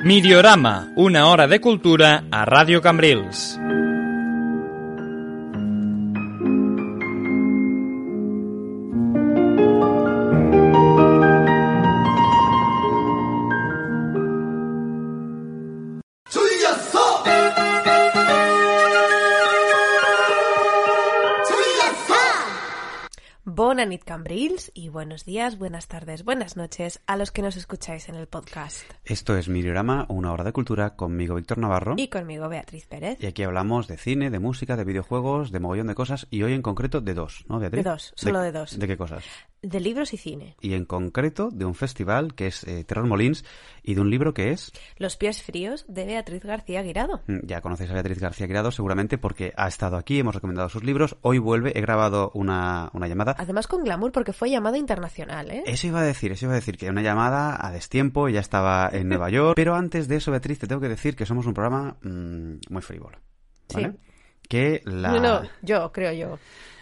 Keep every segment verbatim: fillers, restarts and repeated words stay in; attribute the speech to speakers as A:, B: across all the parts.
A: Miriorama, una hora de cultura a Ràdio Cambrils.
B: Bona nit, Cambrils, y buenos días, buenas tardes, buenas noches a los que nos escucháis en el podcast.
C: Esto es Miriorama, una hora de cultura, conmigo Víctor Navarro.
B: Y conmigo Beatriz Pérez.
C: Y aquí hablamos de cine, de música, de videojuegos, de mogollón de cosas, y hoy en concreto de dos, ¿no, Beatriz?
B: De dos, solo de,
C: de
B: dos.
C: ¿De qué cosas?
B: De libros y cine.
C: Y en concreto de un festival que es eh, Terrormolins y de un libro que es...
B: Los pies fríos, de Beatriz García Guirado.
C: Ya conocéis a Beatriz García Guirado seguramente porque ha estado aquí, hemos recomendado sus libros, hoy vuelve, he grabado una, una llamada.
B: Además con glamour porque fue llamada internacional, ¿eh?
C: Eso iba a decir, eso iba a decir, que una llamada a destiempo, ella estaba en Nueva York, pero antes de eso, Beatriz, te tengo que decir que somos un programa mmm, muy frívolo, ¿vale? Sí. Que la...
B: No, no, yo, creo yo.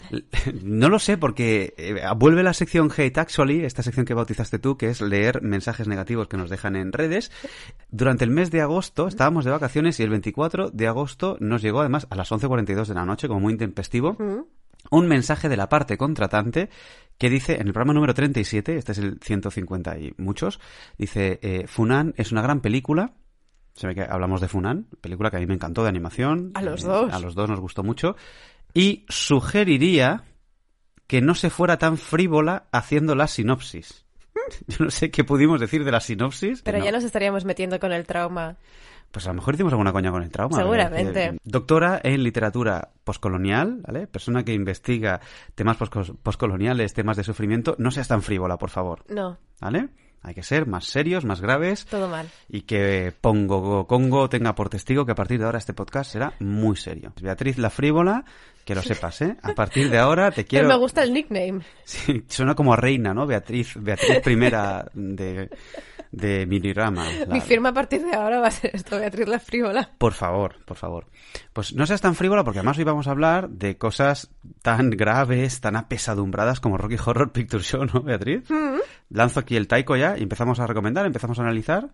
C: No lo sé, porque eh, vuelve la sección Hate Actually, esta sección que bautizaste tú, que es leer mensajes negativos que nos dejan en redes. Durante el mes de agosto estábamos de vacaciones y el veinticuatro de agosto nos llegó, además, a las once cuarenta y dos de la noche, como muy intempestivo, mm. un mensaje de la parte contratante que dice, en el programa número treinta y siete, este es el ciento cincuenta y muchos, dice, eh, Funan es una gran película. Se ve que hablamos de Funan, película que a mí me encantó, de animación.
B: A los
C: eh,
B: dos.
C: A los dos nos gustó mucho. Y sugeriría que no se fuera tan frívola haciendo la sinopsis. Yo no sé qué pudimos decir de la sinopsis.
B: Pero
C: no.
B: ya nos estaríamos metiendo con el trauma.
C: Pues a lo mejor hicimos alguna coña con el trauma.
B: Seguramente.
C: ¿Verdad? Doctora en literatura poscolonial, ¿vale? Persona que investiga temas poscoloniales, temas de sufrimiento. No seas tan frívola, por favor.
B: No.
C: ¿Vale? Hay que ser más serios, más graves.
B: Todo mal.
C: Y que Pongo Congo tenga por testigo que a partir de ahora este podcast será muy serio. Beatriz la frívola, que lo sepas, ¿eh? A partir de ahora te quiero...
B: Pero me gusta el nickname.
C: Sí, suena como a reina, ¿no? Beatriz, Beatriz primera de, de Miriorama. La...
B: Mi firma a partir de ahora va a ser esto, Beatriz la frívola.
C: Por favor, por favor. Pues no seas tan frívola porque además hoy vamos a hablar de cosas tan graves, tan apesadumbradas como Rocky Horror Picture Show, ¿no, Beatriz? Mm-hmm. Lanzo aquí el taiko ya y empezamos a recomendar, empezamos a analizar.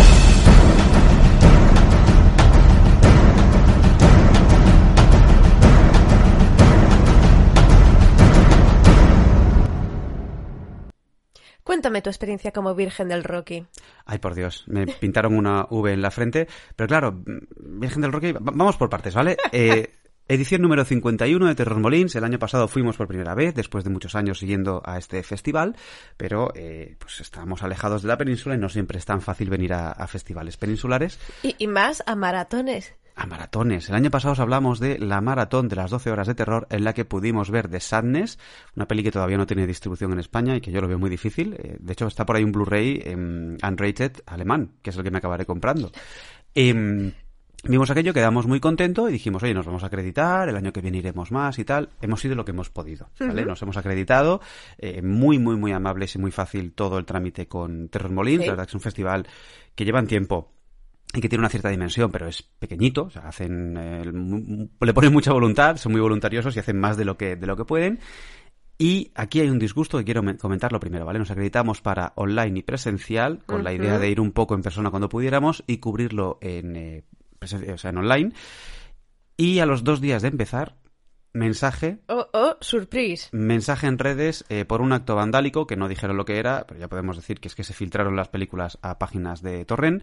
B: Cuéntame tu experiencia como Virgen del Rocky.
C: Ay, por Dios, me pintaron una V en la frente. Pero claro, Virgen del Rocky, vamos por partes, ¿vale? Eh, edición número cincuenta y uno de Terrormolins. El año pasado fuimos por primera vez, después de muchos años siguiendo a este festival. Pero eh, pues estábamos alejados de la península y no siempre es tan fácil venir a, a festivales peninsulares.
B: Y, y más a maratones.
C: A maratones. El año pasado os hablamos de la maratón de las doce horas de terror en la que pudimos ver The Sadness, una peli que todavía no tiene distribución en España y que yo lo veo muy difícil. De hecho, está por ahí un Blu-ray eh, unrated alemán, que es el que me acabaré comprando. Eh, vimos aquello, quedamos muy contentos y dijimos, oye, nos vamos a acreditar, el año que viene iremos más y tal. Hemos sido lo que hemos podido, ¿vale? Uh-huh. Nos hemos acreditado. Eh, muy, muy, muy amables y muy fácil todo el trámite con Terrormolins. ¿Sí? La verdad que es un festival que lleva tiempo y que tiene una cierta dimensión, pero es pequeñito, o sea, hacen eh, le ponen mucha voluntad, son muy voluntariosos y hacen más de lo que de lo que pueden. Y aquí hay un disgusto que quiero comentarlo primero, ¿vale? Nos acreditamos para online y presencial, con uh-huh. la idea de ir un poco en persona cuando pudiéramos y cubrirlo en, eh, presen- o sea, en online. Y a los dos días de empezar, mensaje...
B: Oh, oh, surprise.
C: Mensaje en redes eh, por un acto vandálico, que no dijeron lo que era, pero ya podemos decir que es que se filtraron las películas a páginas de torrent.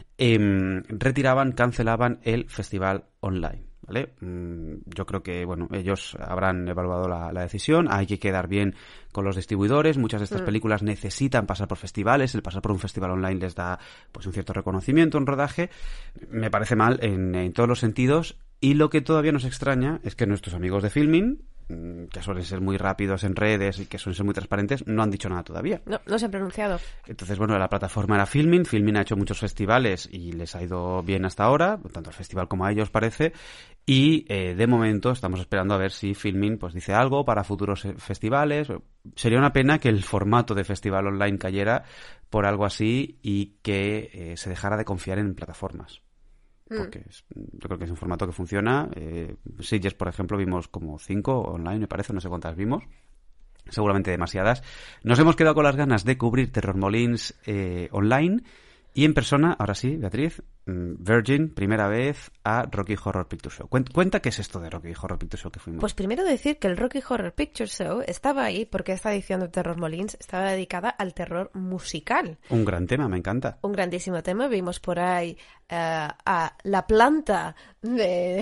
C: Eh, retiraban, cancelaban el festival online, ¿vale? Mm, yo creo que, bueno, ellos habrán evaluado la, la decisión. Hay que quedar bien con los distribuidores. Muchas de estas mm. películas necesitan pasar por festivales. El pasar por un festival online les da, pues, un cierto reconocimiento, un rodaje. Me parece mal en, en todos los sentidos. Y lo que todavía nos extraña es que nuestros amigos de Filmin, que suelen ser muy rápidos en redes y que suelen ser muy transparentes, no han dicho nada todavía.
B: No, no se han pronunciado.
C: Entonces, bueno, la plataforma era Filmin. Filmin ha hecho muchos festivales y les ha ido bien hasta ahora, tanto al festival como a ellos parece. Y eh, de momento estamos esperando a ver si Filmin pues dice algo para futuros festivales. Sería una pena que el formato de festival online cayera por algo así y que eh, se dejara de confiar en plataformas. Porque es, yo creo que es un formato que funciona. Eh, Sitges, por ejemplo, vimos como cinco online, me parece, no sé cuántas vimos. Seguramente demasiadas. Nos hemos quedado con las ganas de cubrir Terrormolins eh, online Y en persona, ahora sí, Beatriz, Virgin, primera vez a Rocky Horror Picture Show. Cuenta qué es esto de Rocky Horror Picture Show que fuimos.
B: Pues primero decir que el Rocky Horror Picture Show estaba ahí porque esta edición de Terror Molins estaba dedicada al terror musical.
C: Un gran tema, me encanta.
B: Un grandísimo tema. Vimos por ahí uh, a la planta de...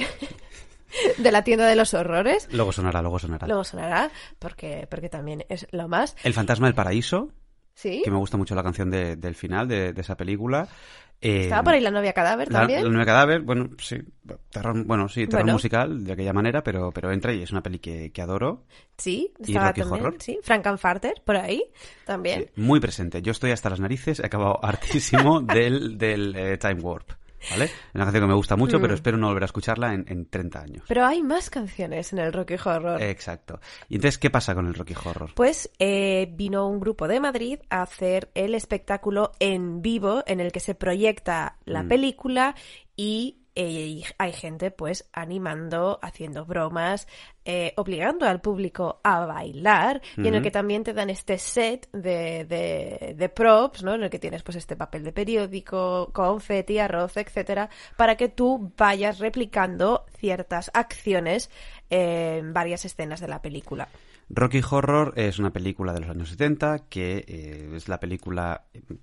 B: de la tienda de los horrores.
C: Luego sonará, luego sonará.
B: Luego sonará, porque, porque también es lo más.
C: El fantasma del paraíso.
B: Sí.
C: Que me gusta mucho la canción de, del final de, de esa película. Eh,
B: Estaba por ahí la novia cadáver
C: la,
B: también.
C: La novia cadáver, bueno, sí. Terror, bueno, sí, terror
B: bueno.
C: musical de aquella manera, pero, pero entra y es una peli que, que adoro.
B: Sí,
C: y
B: estaba
C: Rocky
B: también.
C: Horror.
B: Sí, Frankenfarter, por ahí también.
C: Sí, muy presente. Yo estoy hasta las narices, he acabado hartísimo del, del eh, Time Warp. ¿Vale? Es una canción que me gusta mucho, mm. pero espero no volver a escucharla en, en treinta años.
B: Pero hay más canciones en el Rocky Horror.
C: Exacto. ¿Y entonces qué pasa con el Rocky Horror?
B: Pues eh, vino un grupo de Madrid a hacer el espectáculo en vivo en el que se proyecta la mm. película y eh, hay gente pues animando, haciendo bromas, eh, obligando al público a bailar mm-hmm. y en el que también te dan este set de, de, de props, ¿no? En el que tienes pues este papel de periódico, confeti, arroz, etcétera, para que tú vayas replicando ciertas acciones eh, en varias escenas de la película.
C: Rocky Horror es una película de los años setenta que eh, es la película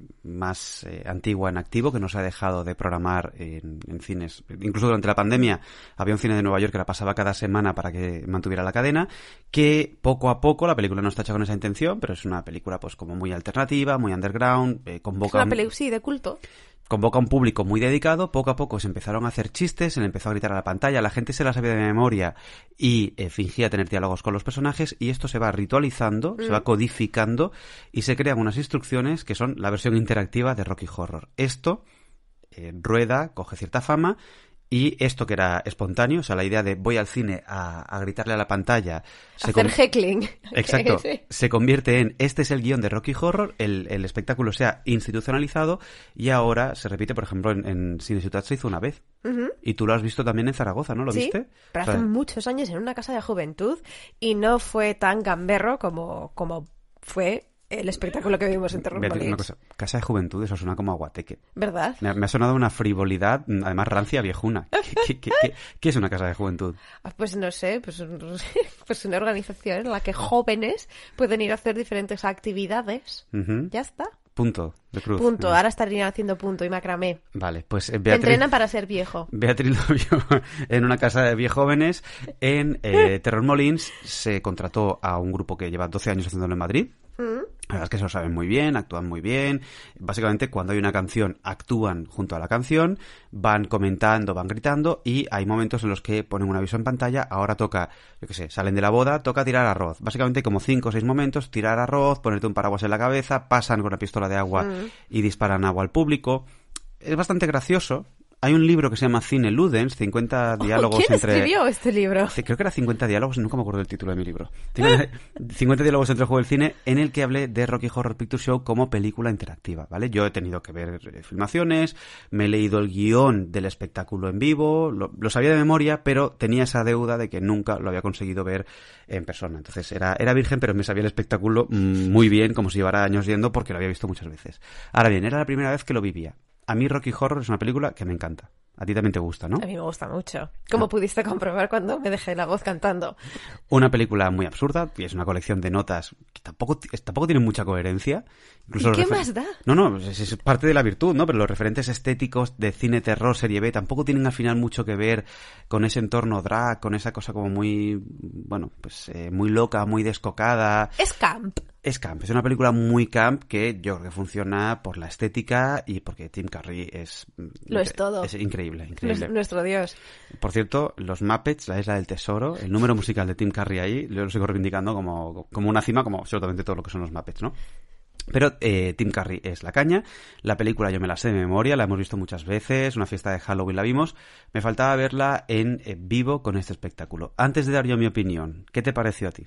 C: más eh, antigua en activo que no se ha dejado de programar en, en cines. Incluso durante la pandemia había un cine de Nueva York que la pasaba cada semana para que mantuviera la cadena, que poco a poco, la película no está hecha con esa intención, pero es una película pues como muy alternativa, muy underground, eh, convoca...
B: Es una
C: un...
B: película, sí, de culto.
C: Convoca a un público muy dedicado, poco a poco se empezaron a hacer chistes, se le empezó a gritar a la pantalla, la gente se la sabía de memoria y eh, fingía tener diálogos con los personajes y esto se va ritualizando, mm. se va codificando y se crean unas instrucciones que son la versión interactiva de Rocky Horror. Esto eh, rueda, coge cierta fama y esto que era espontáneo, o sea, la idea de voy al cine a, a gritarle a la pantalla...
B: Se Hacer con... heckling.
C: Exacto. Sí. Se convierte en, este es el guión de Rocky Horror, el, el espectáculo se ha institucionalizado y ahora se repite, por ejemplo, en, en Cine Ciutat se hizo una vez. Uh-huh. Y tú lo has visto también en Zaragoza, ¿no? ¿Lo
B: sí,
C: viste?
B: Pero hace o sea, muchos años en una casa de juventud y no fue tan gamberro como, como fue... el espectáculo que vimos en Terror Molins.
C: Una cosa, casa de juventud, eso suena como a guateque.
B: ¿Verdad?
C: Me, me ha sonado una frivolidad, además rancia viejuna. ¿Qué, qué, qué, qué, qué es una casa de juventud?
B: Pues no sé, pues, pues una organización en la que jóvenes pueden ir a hacer diferentes actividades. Uh-huh. Ya está.
C: Punto de cruz.
B: Punto. Ahora estarían haciendo punto y macramé.
C: Vale, pues eh,
B: Beatriz... Te entrenan para ser viejo.
C: Beatriz lo vio en una casa de viejóvenes. En eh, Terror Molins se contrató a un grupo que lleva doce años haciéndolo en Madrid. Mm. La verdad es que se lo saben muy bien, actúan muy bien. Básicamente, cuando hay una canción, actúan junto a la canción, van comentando, van gritando y hay momentos en los que ponen un aviso en pantalla. Ahora toca, yo qué sé, salen de la boda, toca tirar arroz. Básicamente, como cinco o seis momentos, tirar arroz, ponerte un paraguas en la cabeza, pasan con una pistola de agua mm. y disparan agua al público. Es bastante gracioso. Hay un libro que se llama Cine Ludens, cincuenta diálogos
B: ¿Quién
C: entre...
B: ¿Quién escribió este libro?
C: Creo que era cincuenta diálogos, nunca me acuerdo del título de mi libro. cincuenta, cincuenta diálogos entre el juego y el cine, en el que hablé de Rocky Horror Picture Show como película interactiva, ¿vale? Yo he tenido que ver eh, filmaciones, me he leído el guión del espectáculo en vivo, lo, lo sabía de memoria, pero tenía esa deuda de que nunca lo había conseguido ver en persona. Entonces era, era virgen, pero me sabía el espectáculo muy bien, como si llevara años yendo, porque lo había visto muchas veces. Ahora bien, era la primera vez que lo vivía. A mí Rocky Horror es una película que me encanta. A ti también te gusta, ¿no?
B: A mí me gusta mucho. Como ah. pudiste comprobar cuando me dejé la voz cantando.
C: Una película muy absurda, y es una colección de notas que tampoco, tampoco tienen mucha coherencia. Incluso
B: ¿Y qué
C: refer...
B: más da?
C: No, no, es, es parte de la virtud, ¿no? Pero los referentes estéticos de cine, terror, serie B, tampoco tienen al final mucho que ver con ese entorno drag, con esa cosa como muy, bueno, pues eh, muy loca, muy descocada.
B: Es camp.
C: Es camp, es una película muy camp que yo creo que funciona por la estética y porque Tim Curry es...
B: Lo es todo.
C: Es increíble, increíble.
B: Nuestro dios.
C: Por cierto, los Muppets, la Isla del Tesoro, el número musical de Tim Curry ahí, yo lo sigo reivindicando como, como una cima, como absolutamente todo lo que son los Muppets, ¿no? Pero eh, Tim Curry es la caña. La película yo me la sé de memoria, la hemos visto muchas veces, una fiesta de Halloween la vimos. Me faltaba verla en eh, vivo con este espectáculo. Antes de dar yo mi opinión, ¿qué te pareció a ti?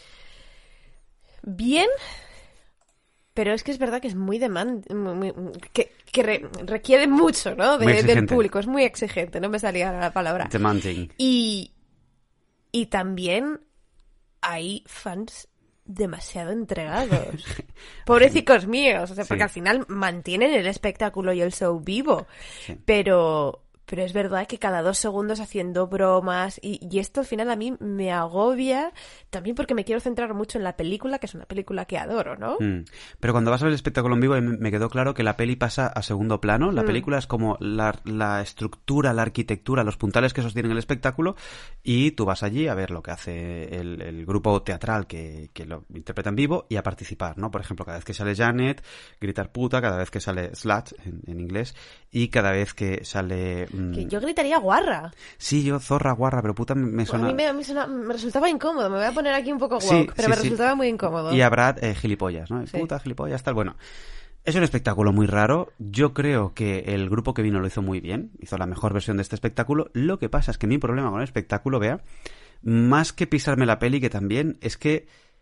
B: Bien, pero es que es verdad que es muy demand, muy, que, que re, requiere mucho, ¿no? De, del público, es muy exigente, no me salía la palabra.
C: Demanding.
B: Y, y también hay fans demasiado entregados. Pobrecicos míos, o sea, porque
C: Sí.
B: al final mantienen el espectáculo y el show vivo,
C: Sí.
B: pero... Pero es verdad que cada dos segundos haciendo bromas y, y esto al final a mí me agobia también porque me quiero centrar mucho en la película, que es una película que adoro, ¿no?
C: Mm. Pero cuando vas a ver el espectáculo en vivo me me quedó claro que la peli pasa a segundo plano. La
B: Mm.
C: película es como la, la estructura, la arquitectura, los puntales que sostienen el espectáculo y tú vas allí a ver lo que hace el, el grupo teatral que, que lo interpreta en vivo y a participar, ¿no? Por ejemplo, cada vez que sale Janet, gritar puta, cada vez que sale slut en, en inglés y cada vez que sale... mm,
B: Que yo gritaría guarra.
C: Sí, yo zorra, guarra, pero puta me
B: A
C: suena...
B: mí me, me suena- me resultaba incómodo, me voy a poner aquí un poco woke,
C: Sí,
B: pero
C: sí,
B: me
C: sí.
B: resultaba muy incómodo.
C: Y a Brad, eh, gilipollas, ¿no?
B: Sí.
C: Puta, gilipollas, tal. Bueno, es un espectáculo muy raro. Yo creo que el grupo que vino lo hizo muy bien. Hizo la mejor versión de este espectáculo. Lo que pasa es que mi problema con el espectáculo, vea, más que pisarme la peli, que también, es que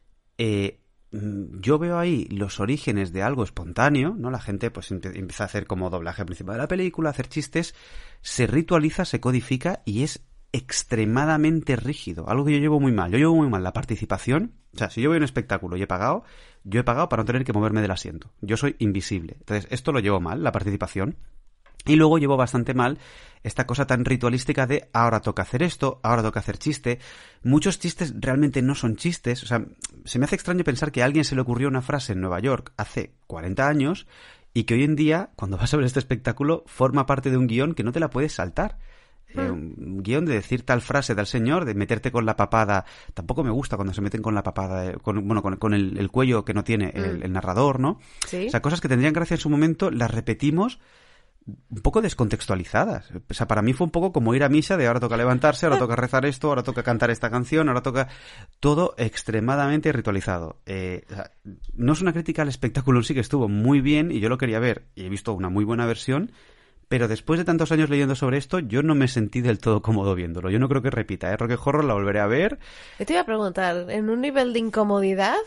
C: eh, mm, yo veo ahí los orígenes de algo espontáneo, ¿no? La gente pues empe- empieza a hacer como doblaje principal de la película, a hacer chistes, se ritualiza, se codifica y es extremadamente rígido, algo que yo llevo muy mal. Yo llevo muy mal la participación. O sea, si yo voy a un espectáculo y he pagado, yo he pagado para no tener que moverme del asiento. Yo soy invisible. Entonces, esto lo llevo mal, la participación. Y luego llevo bastante mal esta cosa tan ritualística de ahora toca hacer esto, ahora toca hacer chiste. Muchos chistes realmente no son chistes. O sea, se me hace extraño pensar que a alguien se le ocurrió una frase en Nueva York hace cuarenta años y que hoy en día, cuando vas a ver este espectáculo, forma parte de un guión que no te la puedes saltar. Eh, un guión de decir tal frase del señor, de meterte con la papada. Tampoco me gusta cuando se meten con la papada, eh, con, bueno, con, con el, el cuello que no tiene el, el narrador, ¿no?
B: Sí.
C: O sea, cosas que tendrían gracia en su momento, las repetimos un poco descontextualizadas. O sea, para mí fue un poco como ir a misa de ahora toca levantarse, ahora toca rezar esto, ahora toca cantar esta canción, ahora toca... Todo extremadamente ritualizado. Eh, o sea, no es una crítica al espectáculo en sí, que estuvo muy bien y yo lo quería ver y he visto una muy buena versión, pero después de tantos años leyendo sobre esto, yo no me sentí del todo cómodo viéndolo. Yo no creo que repita, ¿eh? Roque Horror la volveré a ver.
B: Yo te iba a preguntar, ¿en un nivel de incomodidad?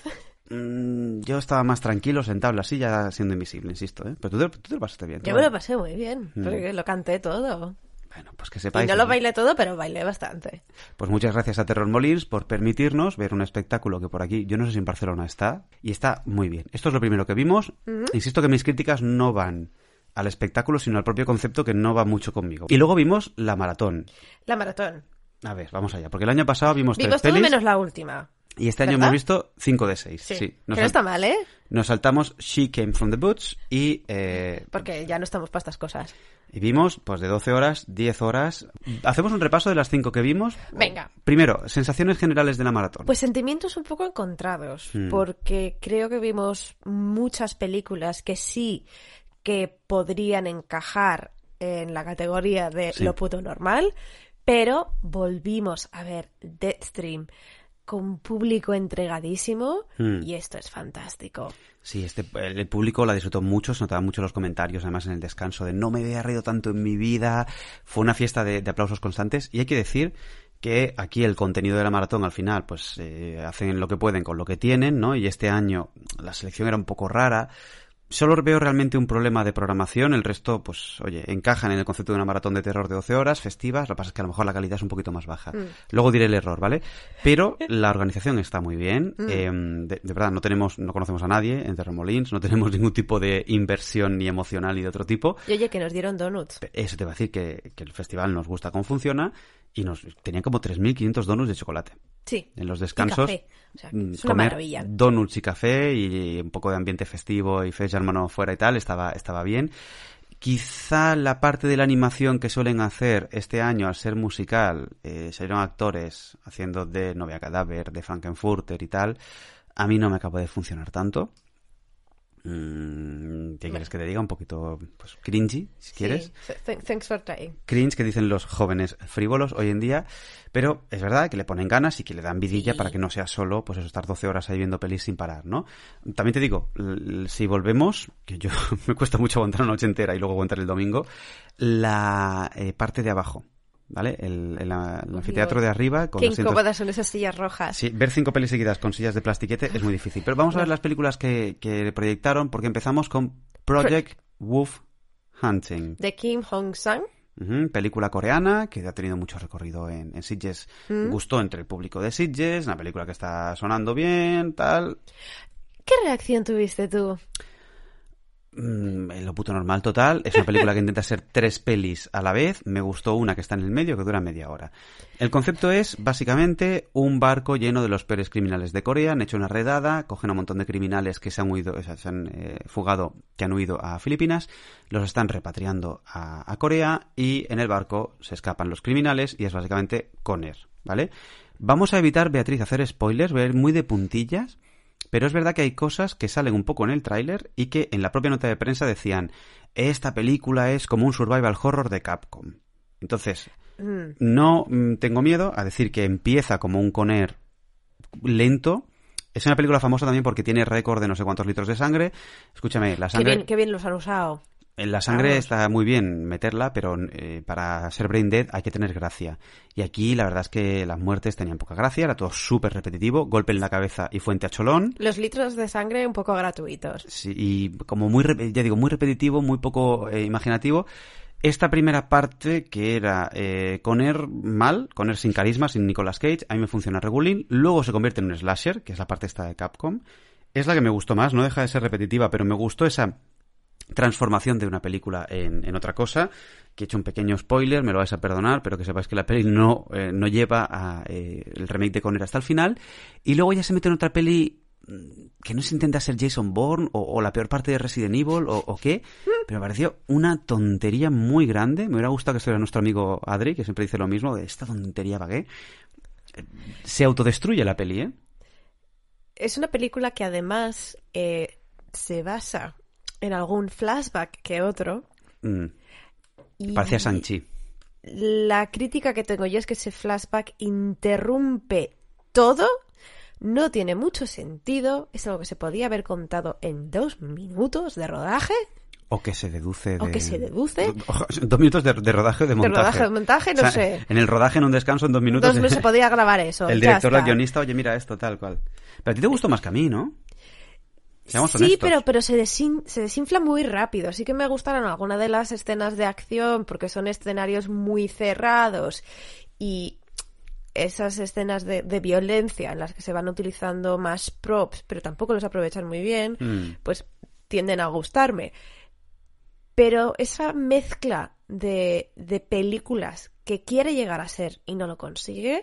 C: Mm, yo estaba más tranquilo, sentado en la silla, siendo invisible, insisto, ¿eh? Pero tú te, tú te lo pasaste bien.
B: Yo
C: ¿no?
B: me lo pasé muy bien,
C: Mm.
B: porque lo canté todo.
C: Bueno, pues que
B: Y
C: sepáis...
B: no lo
C: ¿no?
B: bailé todo, pero bailé bastante.
C: Pues muchas gracias a Terror Molins por permitirnos ver un espectáculo que por aquí, yo no sé si en Barcelona está, y está muy bien. Esto es lo primero que vimos.
B: Ujú.
C: Insisto que mis críticas no van al espectáculo, sino al propio concepto que no va mucho conmigo. Y luego vimos la maratón.
B: La maratón.
C: A ver, vamos allá, porque el año pasado vimos,
B: Vimos
C: tres
B: todo
C: pelis
B: menos la última.
C: y este año
B: ¿verdad?
C: hemos visto cinco de seis.
B: Sí,
C: Sí,
B: que
C: nos,
B: no
C: sal-
B: está mal, ¿eh?
C: nos saltamos She Came from the Boots y, eh,
B: Porque ya no estamos para estas cosas.
C: y vimos pues de doce horas, diez horas. Hacemos un repaso de las cinco que vimos.
B: Venga.
C: Primero, sensaciones generales de la maratón.
B: Pues sentimientos un poco encontrados,
C: Mm.
B: porque creo que vimos muchas películas que sí que podrían encajar en la categoría de
C: Sí.
B: lo puto normal, pero volvimos a ver Deathstream con un público entregadísimo
C: Mm.
B: y esto es fantástico.
C: Sí, este, el, el público la disfrutó mucho, se notaban mucho los comentarios, además en el descanso, de no me había reído tanto en mi vida. Fue una fiesta de, de aplausos constantes y hay que decir que aquí el contenido de la maratón al final pues eh, hacen lo que pueden con lo que tienen, ¿no? Y este año la selección era un poco rara. Solo veo realmente un problema de programación, el resto, pues, oye, encajan en el concepto de una maratón de terror de doce horas, festivas, lo que pasa es que a lo mejor la calidad es un poquito más baja.
B: Mm.
C: Luego diré el error, ¿vale? Pero la organización está muy bien,
B: Mm.
C: eh, de, de verdad, no tenemos, no conocemos a nadie en Terror Molins, no tenemos ningún tipo de inversión ni emocional ni de otro tipo.
B: Y oye, que nos dieron donuts.
C: Eso te va a decir que, que el festival nos gusta cómo funciona y nos tenían como tres mil quinientos donuts de chocolate.
B: Sí.
C: En los
B: Y
C: descansos,
B: café. O sea,
C: mm,
B: es una
C: comer
B: maravilla.
C: donuts y café y un poco de ambiente festivo y fe hermano fuera y tal, estaba, estaba bien. Quizá la parte de la animación que suelen hacer este año al ser musical, eh, salieron actores haciendo de Novia Cadáver, de Frankenfurter y tal, a mí no me acabó de funcionar tanto. Mm, ¿Qué quieres que te diga? Un poquito pues cringy, si quieres.
B: Sí. Th- Thanks for trying.
C: Cringe que dicen los jóvenes frívolos hoy en día, pero es verdad que le ponen ganas y que le dan vidilla
B: Sí.
C: para que no sea solo pues eso, estar doce horas ahí viendo pelis sin parar, ¿no? También te digo, l- si volvemos, que yo me cuesta mucho aguantar una noche entera y luego aguantar el domingo, la eh, parte de abajo, ¿vale? El, el- el anfiteatro de arriba con
B: Qué
C: asientos-
B: incómodas son esas sillas rojas.
C: Sí, ver cinco pelis seguidas con sillas de plastiquete es muy difícil. Pero vamos a ver las películas que, que proyectaron, porque empezamos con Project Wolf Hunting.
B: De Kim Hong-sang.
C: Uh-huh. Película coreana que ha tenido mucho recorrido en, en Sitges. ¿Mm? Gustó entre el público de Sitges, una película que está sonando bien, tal.
B: ¿Qué reacción tuviste tú?
C: Mm, lo puto normal total. Es una película que intenta ser tres pelis a la vez. Me gustó una que está en el medio que dura media hora. El concepto es básicamente un barco lleno de los peores criminales de Corea. Han hecho una redada, cogen a un montón de criminales que se han huido, o sea, se han eh, fugado, que han huido a Filipinas, los están repatriando a, a Corea y en el barco se escapan los criminales y es básicamente Con Air, ¿vale? Vamos a evitar, Beatriz, hacer spoilers, voy a ir muy de puntillas. Pero es verdad que hay cosas que salen un poco en el tráiler y que en la propia nota de prensa decían esta película es como un survival horror de Capcom. Entonces, mm. no mm, tengo miedo a decir que empieza como un Con Air lento. Es una película famosa también porque tiene récord de no sé cuántos litros de sangre. Escúchame, la sangre...
B: Qué bien, qué bien los han usado.
C: La sangre Vamos. Está muy bien meterla, pero eh, para ser brain dead hay que tener gracia. Y aquí la verdad es que las muertes tenían poca gracia, era todo súper repetitivo, golpe en la cabeza y fuente a cholón.
B: Los litros de sangre un poco gratuitos.
C: Sí, y como muy, ya digo, muy repetitivo, muy poco eh, imaginativo. Esta primera parte, que era eh, Con Air mal, Con Air sin carisma, sin Nicolas Cage, a mí me funciona regulín. Luego se convierte en un slasher, que es la parte esta de Capcom. Es la que me gustó más, no deja de ser repetitiva, pero me gustó esa... transformación de una película en, en otra cosa, que he hecho un pequeño spoiler, me lo vais a perdonar, pero que sepáis que la peli no, eh, no lleva a, eh, el remake de Con Air hasta el final, y luego ya se mete en otra peli que no se intenta ser Jason Bourne o, o la peor parte de Resident Evil o, o qué, pero me pareció una tontería muy grande. Me hubiera gustado que estuviera nuestro amigo Adri, que siempre dice lo mismo, de esta tontería para qué. Se autodestruye la peli, ¿eh?
B: Es una película que además eh, se basa en algún flashback que otro.
C: Mm. Y parecía Shang-Chi.
B: La crítica que tengo yo es que ese flashback interrumpe todo, no tiene mucho sentido, es algo que se podía haber contado en dos minutos de rodaje.
C: O que se deduce de...
B: O que se deduce.
C: Dos minutos de, de rodaje o de montaje.
B: De rodaje o de montaje, no
C: o sea,
B: sé.
C: En el rodaje, en un descanso, en dos minutos...
B: Dos minutos se podía grabar eso.
C: El director, el guionista, oye, mira esto, tal cual. Pero a ti te gustó más que a mí, ¿no? Seamos
B: sí,
C: honestos.
B: pero, pero se, desin, se desinfla muy rápido. Sí que me gustaron algunas de las escenas de acción porque son escenarios muy cerrados y esas escenas de, de violencia en las que se van utilizando más props, pero tampoco los aprovechan muy bien, mm. pues tienden a gustarme. Pero esa mezcla de, de películas que quiere llegar a ser y no lo consigue...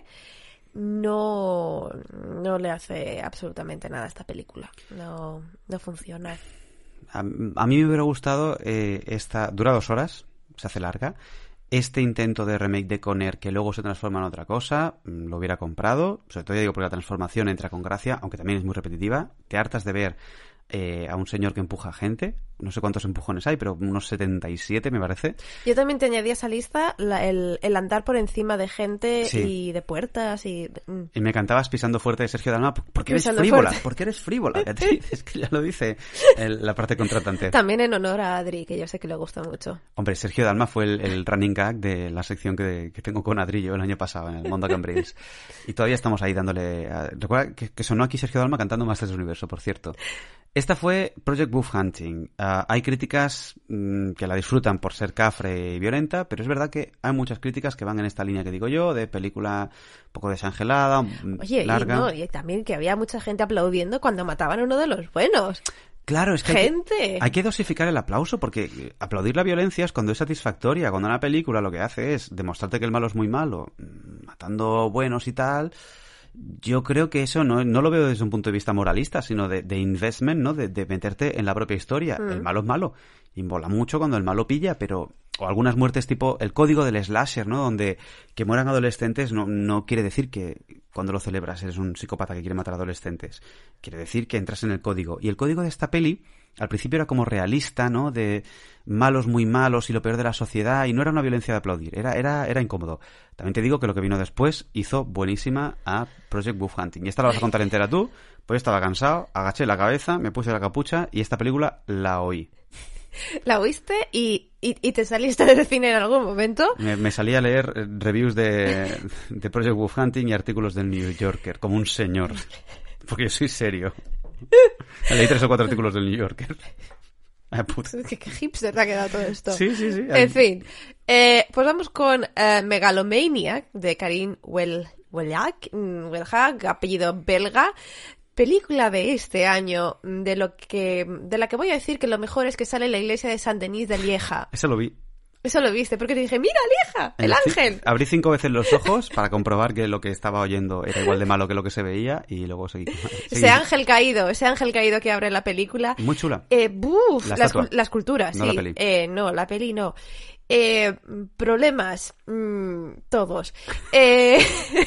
B: No, no le hace absolutamente nada a esta película. No, no funciona.
C: A, a mí me hubiera gustado eh, esta... Dura dos horas, se hace larga. Este intento de remake de Con Air que luego se transforma en otra cosa, lo hubiera comprado. Sobre todo, ya digo, porque la transformación entra con gracia, aunque también es muy repetitiva. Te hartas de ver eh, a un señor que empuja gente. No sé cuántos empujones hay, pero unos setenta y siete me parece.
B: Yo también te añadí a esa lista la, el, el andar por encima de gente sí. y de puertas y...
C: Y me cantabas pisando fuerte de Sergio Dalma, porque eres pisando frívola, fuerte. porque eres frívola. Es que ya lo dice el, la parte contratante.
B: También en honor a Adri, que yo sé que le gusta mucho.
C: Hombre, Sergio Dalma fue el, el running gag de la sección que, que tengo con Adri yo el año pasado en el Mundo Cambridge. Y todavía estamos ahí dándole... A... Recuerda que, que sonó aquí Sergio Dalma cantando Masters del Universo, por cierto. Esta fue Project Wolf Hunting. Uh, hay críticas mmm, que la disfrutan por ser cafre y violenta, pero es verdad que hay muchas críticas que van en esta línea que digo yo, de película un poco desangelada,
B: Oye,
C: larga.
B: Y, no, y también que había mucha gente aplaudiendo cuando mataban a uno de los buenos.
C: Claro, es que
B: gente.
C: Hay, que hay que dosificar el aplauso, porque aplaudir la violencia es cuando es satisfactoria, cuando una película lo que hace es demostrarte que el malo es muy malo, matando buenos y tal... Yo creo que eso no, no lo veo desde un punto de vista moralista, sino de, de investment, ¿no? De, de meterte en la propia historia. Mm. El malo es malo. Y mola mucho cuando el malo pilla, pero... O algunas muertes tipo el código del slasher, ¿no? Donde que mueran adolescentes no, no quiere decir que cuando lo celebras eres un psicópata que quiere matar a adolescentes. Quiere decir que entras en el código. Y el código de esta peli... Al principio era como realista, ¿no? De malos muy malos y lo peor de la sociedad. Y no era una violencia de aplaudir. Era, era, era incómodo. También te digo que lo que vino después hizo buenísima a Project Wolf Hunting. Y esta la vas a contar entera tú. Pues yo estaba cansado, agaché la cabeza, me puse la capucha y esta película la oí.
B: ¿La oíste y, y, y te saliste del cine en algún momento?
C: Me, me salí a leer reviews de, de Project Wolf Hunting y artículos del New Yorker. Como un señor. Porque yo soy serio. Leí tres o cuatro artículos del New Yorker.
B: ¿Qué, qué hipster te ha quedado todo esto?
C: Sí, sí, sí.
B: En fin, eh, pues vamos con uh, Megalomaniac de Karin Wellhag, Wellhag, apellido belga. Película de este año, de lo que de la que voy a decir que lo mejor es que sale en la iglesia de Saint-Denis de Lieja.
C: Eso lo vi.
B: Eso lo viste, porque te dije, ¡mira, Lieja! ¡El ángel!
C: Abrí cinco veces los ojos para comprobar que lo que estaba oyendo era igual de malo que lo que se veía y luego seguí. seguí.
B: Ese ángel caído, ese ángel caído que abre la película.
C: Muy chula.
B: Eh, buf,
C: la,
B: la, escu- la escultura,
C: no
B: sí.
C: La peli.
B: Eh, no, la peli no. Eh, problemas, mmm, todos. Eh...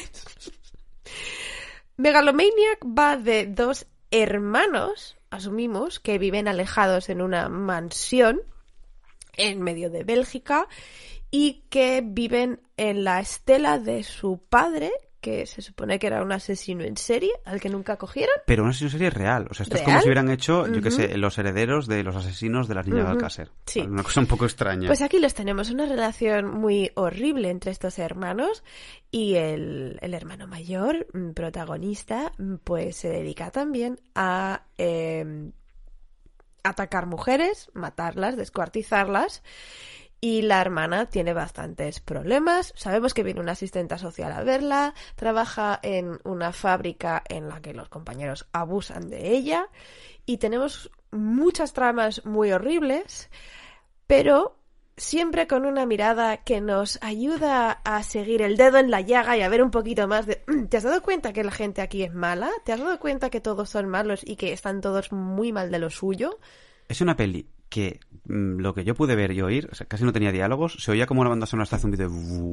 B: Megalomaniac va de dos hermanos, asumimos, que viven alejados en una mansión en medio de Bélgica y que viven en la estela de su padre, que se supone que era un asesino en serie, al que nunca cogieron.
C: Pero un asesino en serie real. O sea, esto
B: ¿Real?
C: es como si hubieran hecho, yo
B: Uh-huh.
C: qué sé, los herederos de los asesinos de las niñas
B: Uh-huh.
C: de Alcácer.
B: Sí.
C: Una cosa un poco extraña.
B: Pues aquí los tenemos, una relación muy horrible entre estos hermanos y el, el hermano mayor, protagonista, pues se dedica también a eh, atacar mujeres, matarlas, descuartizarlas. Y la hermana tiene bastantes problemas. Sabemos que viene una asistenta social a verla. Trabaja en una fábrica en la que los compañeros abusan de ella. Y tenemos muchas tramas muy horribles, pero siempre con una mirada que nos ayuda a seguir el dedo en la llaga y a ver un poquito más de... ¿Te has dado cuenta que la gente aquí es mala? ¿Te has dado cuenta que todos son malos y que están todos muy mal de lo suyo?
C: Es una peli que mmm, lo que yo pude ver y oír, o sea, casi no tenía diálogos, se oía como una banda sonora hasta hace un vídeo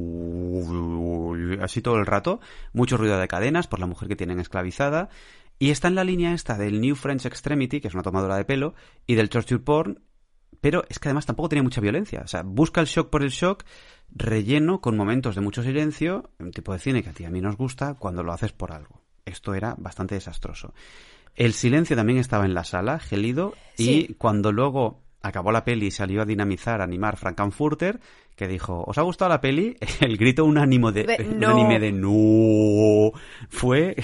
C: así todo el rato, mucho ruido de cadenas por la mujer que tienen esclavizada, y está en la línea esta del New French Extremity, que es una tomadora de pelo, y del torture porn, pero es que además tampoco tenía mucha violencia, o sea, busca el shock por el shock, relleno con momentos de mucho silencio, un tipo de cine que a ti y a mí nos gusta cuando lo haces por algo. Esto era bastante desastroso. El silencio también estaba en la sala, gélido, sí. Y cuando luego acabó la peli y salió a dinamizar, a animar Frankenfurter, que dijo, ¿os ha gustado la peli? El grito unánimo de,
B: de no.
C: unánime de no fue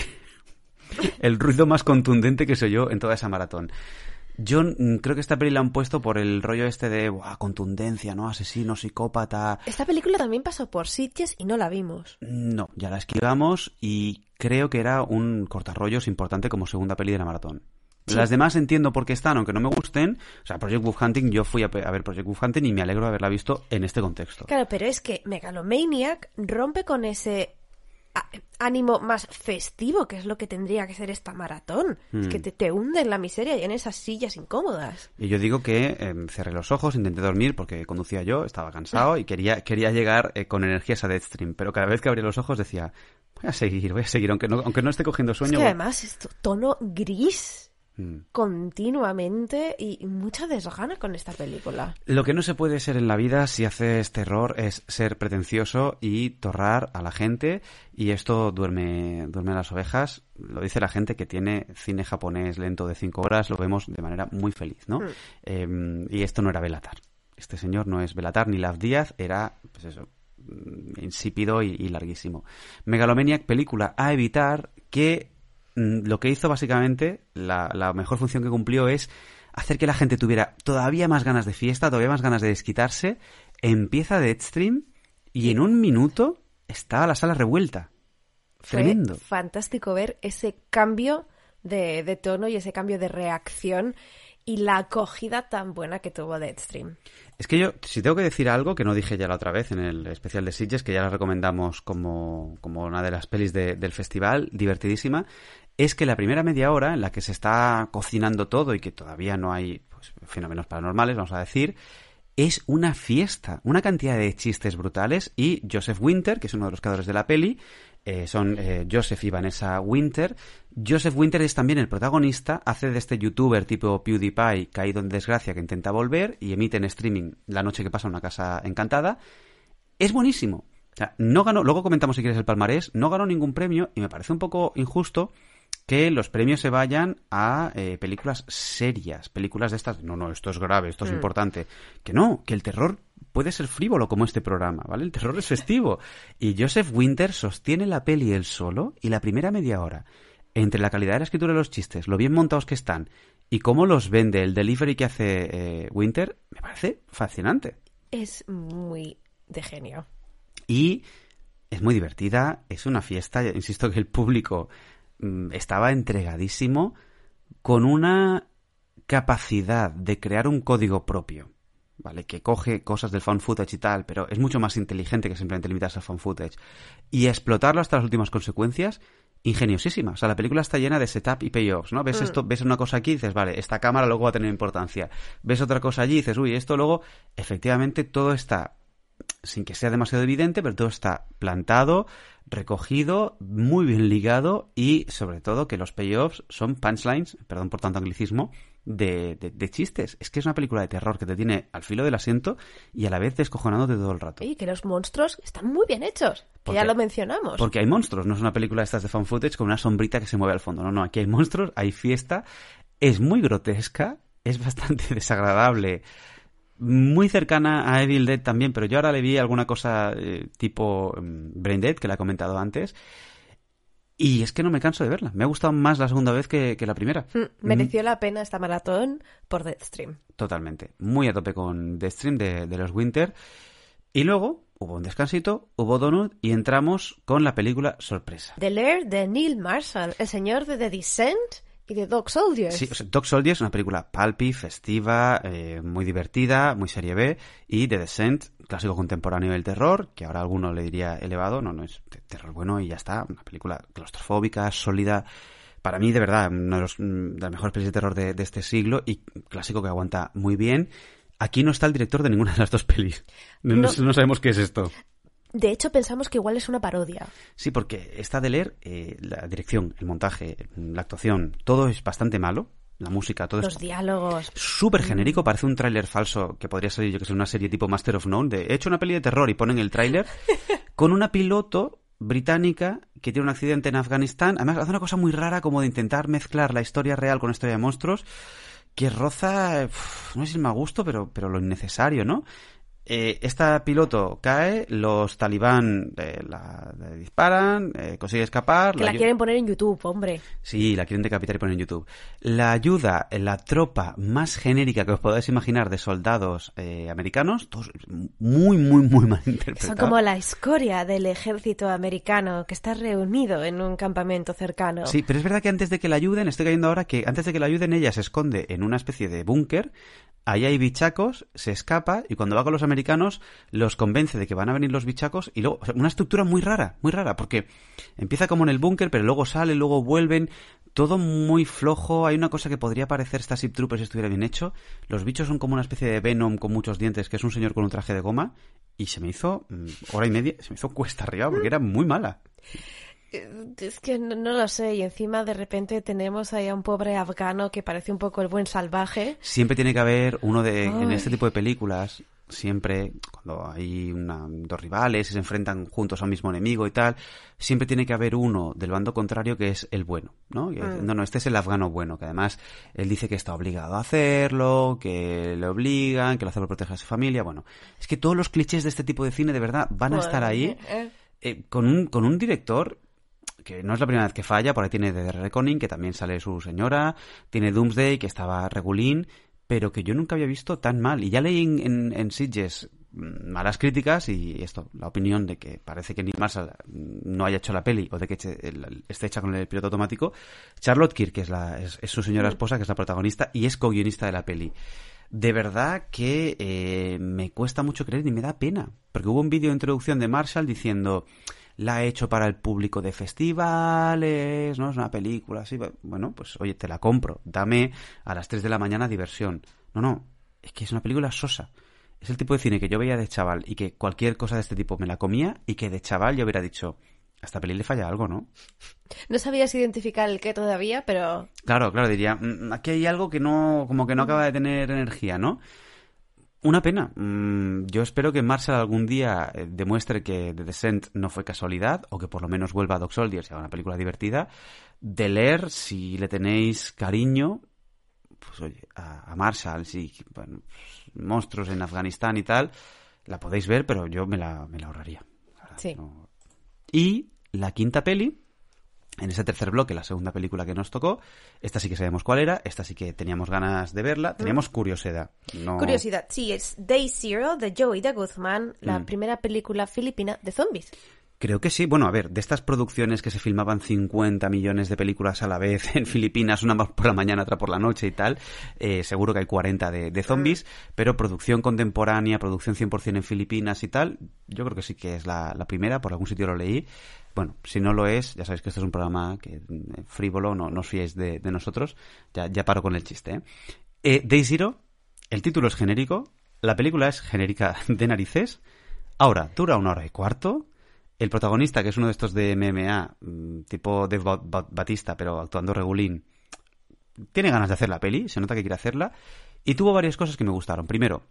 C: el ruido más contundente que se oyó en toda esa maratón. Yo creo que esta peli la han puesto por el rollo este de ¡buah, contundencia, ¿no? Asesino, psicópata.
B: Esta película también pasó por Sitges y no la vimos.
C: No, ya la esquivamos y creo que era un cortarrollos importante como segunda peli de la maratón. Sí. Las demás entiendo por qué están, aunque no me gusten. O sea, Project Wolf Hunting, yo fui a ver Project Wolf Hunting y me alegro de haberla visto en este contexto.
B: Claro, pero es que Megalomaniac rompe con ese ánimo más festivo, que es lo que tendría que ser esta maratón. Mm. Es que te, te hunde en la miseria y en esas sillas incómodas.
C: Y yo digo que eh, cerré los ojos, intenté dormir porque conducía yo, estaba cansado y quería, quería llegar eh, con energías a Deathstream, pero cada vez que abría los ojos decía, voy a seguir, voy a seguir, aunque no, aunque no esté cogiendo sueño.
B: Es que
C: voy...
B: además es tono gris continuamente y mucha desgana con esta película.
C: Lo que no se puede ser en la vida si haces terror es ser pretencioso y torrar a la gente, y esto duerme duerme a las ovejas. Lo dice la gente que tiene cine japonés lento de cinco horas, lo vemos de manera muy feliz, ¿no? Mm. Eh, y esto no era Bélatar. Este señor no es Bélatar ni Lav Díaz, era, pues eso, insípido y, y larguísimo. Megalomaniac, película a evitar, que lo que hizo básicamente, la, la mejor función que cumplió es hacer que la gente tuviera todavía más ganas de fiesta, todavía más ganas de desquitarse. Empieza Deathstream y en un minuto estaba la sala revuelta.
B: Fue
C: Tremendo.
B: Fantástico ver ese cambio de, de tono y ese cambio de reacción y la acogida tan buena que tuvo Deathstream.
C: Es que yo, si tengo que decir algo que no dije ya la otra vez en el especial de Sitges, que ya la recomendamos como, como una de las pelis de, del festival, divertidísima, es que la primera media hora en la que se está cocinando todo y que todavía no hay pues, fenómenos paranormales, vamos a decir, es una fiesta, una cantidad de chistes brutales, y Joseph Winter, que es uno de los creadores de la peli, eh, son eh, Joseph y Vanessa Winter. Joseph Winter es también el protagonista, hace de este youtuber tipo PewDiePie caído en desgracia que intenta volver y emite en streaming La noche que pasa en una casa encantada. Es buenísimo. O sea, no ganó, luego comentamos si quieres el palmarés, no ganó ningún premio y me parece un poco injusto que los premios se vayan a eh, películas serias, películas de estas, no, no, esto es grave, esto es mm. importante. Que no, que el terror puede ser frívolo como este programa, ¿vale? El terror es festivo. Y Joseph Winter sostiene la peli él solo y la primera media hora, entre la calidad de la escritura de los chistes, lo bien montados que están Y cómo los vende, el delivery que hace eh, Winter, me parece fascinante.
B: Es muy de genio.
C: Y es muy divertida, es una fiesta, insisto que el público mmm, estaba entregadísimo, con una capacidad de crear un código propio, ¿vale? Que coge cosas del found footage y tal, pero es mucho más inteligente que simplemente limitarse al found footage. Y explotarlo hasta las últimas consecuencias, ingeniosísima. O sea, la película está llena de setup y payoffs, ¿no? Ves mm. esto, ves una cosa aquí y dices, vale, esta cámara luego va a tener importancia. Ves otra cosa allí y dices, uy, esto luego, efectivamente, todo está, sin que sea demasiado evidente, pero todo está plantado, recogido, muy bien ligado y, sobre todo, que los payoffs son punchlines, perdón por tanto anglicismo, de, de, de chistes. Es que es una película de terror que te tiene al filo del asiento y a la vez descojonándote todo el rato.
B: Y que los monstruos están muy bien hechos, que porque, ya lo mencionamos.
C: Porque hay monstruos, no es una película de estas de found footage con una sombrita que se mueve al fondo. No, no, aquí hay monstruos, hay fiesta, es muy grotesca, es bastante desagradable, muy cercana a Evil Dead también, pero yo ahora le vi alguna cosa eh, tipo um, Brain Dead, que la he comentado antes. Y es que no me canso de verla. Me ha gustado más la segunda vez que, que la primera.
B: Mm, mereció mm. la pena esta maratón por Deathstream.
C: Totalmente. Muy a tope con Deathstream de, de los Winter. Y luego hubo un descansito, hubo Donut y entramos con la película sorpresa.
B: The Lair de Neil Marshall, el señor de The Descent y de Dog Soldiers.
C: Sí, o sea, Dog Soldiers es una película pulpy, festiva, eh, muy divertida, muy serie B. Y The Descent, clásico contemporáneo del terror, que ahora alguno le diría elevado. No, no, es terror bueno y ya está. Una película claustrofóbica, sólida. Para mí, de verdad, una de, los, de las mejores películas de terror de, de este siglo y clásico que aguanta muy bien. Aquí no está el director de ninguna de las dos pelis. No, no. no sabemos qué es esto.
B: De hecho, pensamos que igual es una parodia.
C: Sí, porque está de leer eh, la dirección, el montaje, la actuación, todo es bastante malo. La música, todo
B: Los
C: es
B: diálogos.
C: Súper genérico, parece un tráiler falso que podría salir, yo que sé, una serie tipo Master of None, de he hecho una peli de terror y ponen el tráiler con una piloto británica que tiene un accidente en Afganistán. Además, hace una cosa muy rara como de intentar mezclar la historia real con la historia de monstruos que roza, uff, no sé si es mal gusto, pero, pero lo innecesario, ¿no? Eh, esta piloto cae, los talibán eh, la, la disparan, eh, consigue escapar.
B: Que la, la quieren poner en YouTube, hombre.
C: Sí, la quieren decapitar y poner en YouTube. La ayuda, la tropa más genérica que os podáis imaginar de soldados eh, americanos, todos muy, muy, muy mal interpretados.
B: Son como la escoria del ejército americano que está reunido en un campamento cercano.
C: Sí, pero es verdad que antes de que la ayuden, estoy cayendo ahora que antes de que la ayuden ella se esconde en una especie de búnker. Ahí hay bichacos, se escapa y cuando va con los americanos los convence de que van a venir los bichacos y luego, o sea, una estructura muy rara, muy rara, porque empieza como en el búnker, pero luego sale, luego vuelven, todo muy flojo. Hay una cosa que podría parecer Starship Troopers si estuviera bien hecho. Los bichos son como una especie de Venom con muchos dientes, que es un señor con un traje de goma, y se me hizo mmm, hora y media, se me hizo cuesta arriba porque era muy mala.
B: Es que no, no lo sé, y encima de repente tenemos ahí a un pobre afgano que parece un poco el buen salvaje.
C: Siempre tiene que haber uno de, Ay. en este tipo de películas, siempre cuando hay una, dos rivales y se enfrentan juntos a un mismo enemigo y tal, siempre tiene que haber uno del bando contrario que es el bueno, ¿no? Y, mm. No, no, este es el afgano bueno, que además él dice que está obligado a hacerlo, que le obligan, que lo hace por proteger a su familia. Bueno, es que todos los clichés de este tipo de cine de verdad van a bueno, estar ahí eh. Eh, con un con un director que no es la primera vez que falla. Por ahí tiene The Reckoning, que también sale su señora, tiene Doomsday, que estaba regulín, pero que yo nunca había visto tan mal. Y ya leí en, en, en Sitges malas críticas y esto, la opinión de que parece que Neil Marshall no haya hecho la peli o de que esté hecha con el piloto automático. Charlotte Kirk, que es, la, es, es su señora esposa, que es la protagonista y es co-guionista de la peli. De verdad que eh, me cuesta mucho creer y me da pena, porque hubo un vídeo de introducción de Marshall diciendo... La he hecho para el público de festivales, ¿no? Es una película así. Bueno, pues oye, te la compro. Dame a las tres de la mañana diversión. No, no, es que es una película sosa. Es el tipo de cine que yo veía de chaval y que cualquier cosa de este tipo me la comía y que de chaval yo hubiera dicho, a esta peli le falla algo, ¿no?
B: No sabías identificar el qué todavía, pero... Claro,
C: claro, diría, aquí hay algo que no, como que no acaba de tener energía, ¿no? Una pena. Mm, yo espero que Marshall algún día eh, demuestre que The Descent no fue casualidad o que por lo menos vuelva a Dog Soldiers y haga una película divertida. De leer, si le tenéis cariño, pues oye, a, a Marshall, sí, bueno, pues, monstruos en Afganistán y tal, la podéis ver, pero yo me la, me la ahorraría.
B: Sí.
C: No. Y la quinta peli en ese tercer bloque, la segunda película que nos tocó. Esta sí que sabemos cuál era, esta sí que teníamos ganas de verla, teníamos curiosidad. No...
B: Curiosidad, sí, es Day Zero de Joey de Guzmán, la mm. primera película filipina de zombies.
C: Creo que sí. Bueno, a ver, de estas producciones que se filmaban cincuenta millones de películas a la vez en Filipinas, una por la mañana, otra por la noche y tal, eh, seguro que hay cuarenta de, de zombies, mm. pero producción contemporánea, producción cien por ciento en Filipinas y tal, yo creo que sí que es la, la primera, por algún sitio lo leí. Bueno, si no lo es, ya sabéis que este es un programa que frívolo, no, no os fiéis de, de nosotros, ya, ya paro con el chiste. ¿eh? Eh, Day Zero, el título es genérico, la película es genérica de narices, ahora dura una hora y cuarto. El protagonista, que es uno de estos de M M A, tipo Dave Batista, pero actuando regulín, tiene ganas de hacer la peli, se nota que quiere hacerla, y tuvo varias cosas que me gustaron. Primero,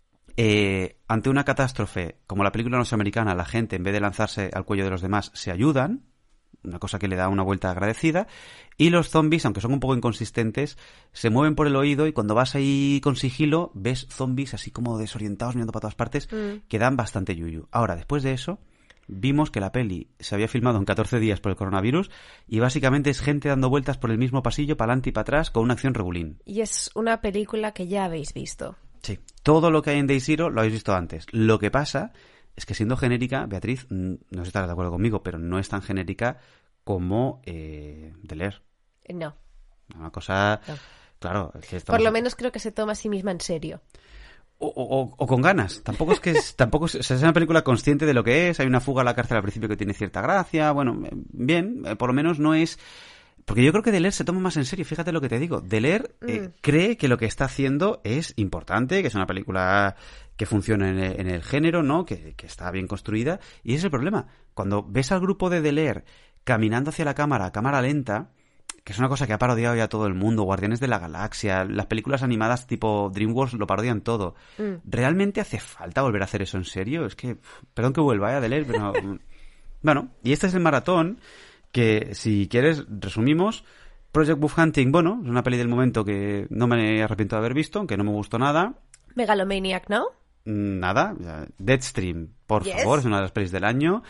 C: eh, ante una catástrofe, como la película norteamericana, la gente, en vez de lanzarse al cuello de los demás, se ayudan, una cosa que le da una vuelta agradecida, y los zombies, aunque son un poco inconsistentes, se mueven por el oído, y cuando vas ahí con sigilo, ves zombies así como desorientados, mirando para todas partes, mm. que dan bastante yuyu. Ahora, después de eso... vimos que la peli se había filmado en catorce días por el coronavirus y básicamente es gente dando vueltas por el mismo pasillo, para adelante y para atrás, con una acción regulín.
B: Y es una película que ya habéis visto.
C: Sí, todo lo que hay en Day Zero lo habéis visto antes. Lo que pasa es que siendo genérica, Beatriz, no sé si estarás de acuerdo conmigo, pero no es tan genérica como eh, de leer.
B: No.
C: Una cosa... No. Claro. Es que estamos...
B: Por lo menos creo que se toma a sí misma en serio.
C: O, o, o con ganas. Tampoco es que es, tampoco es, o sea, es una película consciente de lo que es. Hay una fuga a la cárcel al principio que tiene cierta gracia. Bueno, bien, eh, por lo menos no es... Porque yo creo que Deler se toma más en serio. Fíjate lo que te digo. Deler eh, mm. cree que lo que está haciendo es importante, que es una película que funciona en el, en el género, ¿no? Que, que está bien construida. Y ese es el problema. Cuando ves al grupo de Deler caminando hacia la cámara a cámara lenta... que es una cosa que ha parodiado ya todo el mundo, Guardianes de la Galaxia, las películas animadas tipo DreamWorks lo parodian todo. Mm. ¿Realmente hace falta volver a hacer eso en serio? Es que, perdón que vuelva a leer, pero... bueno, y este es el maratón que, si quieres, resumimos. Project Wolf Hunting, bueno, es una peli del momento que no me arrepiento de haber visto, aunque no me gustó nada.
B: Megalomaniac, ¿no?
C: Nada. Deadstream, por yes. favor, es una de las pelis del año.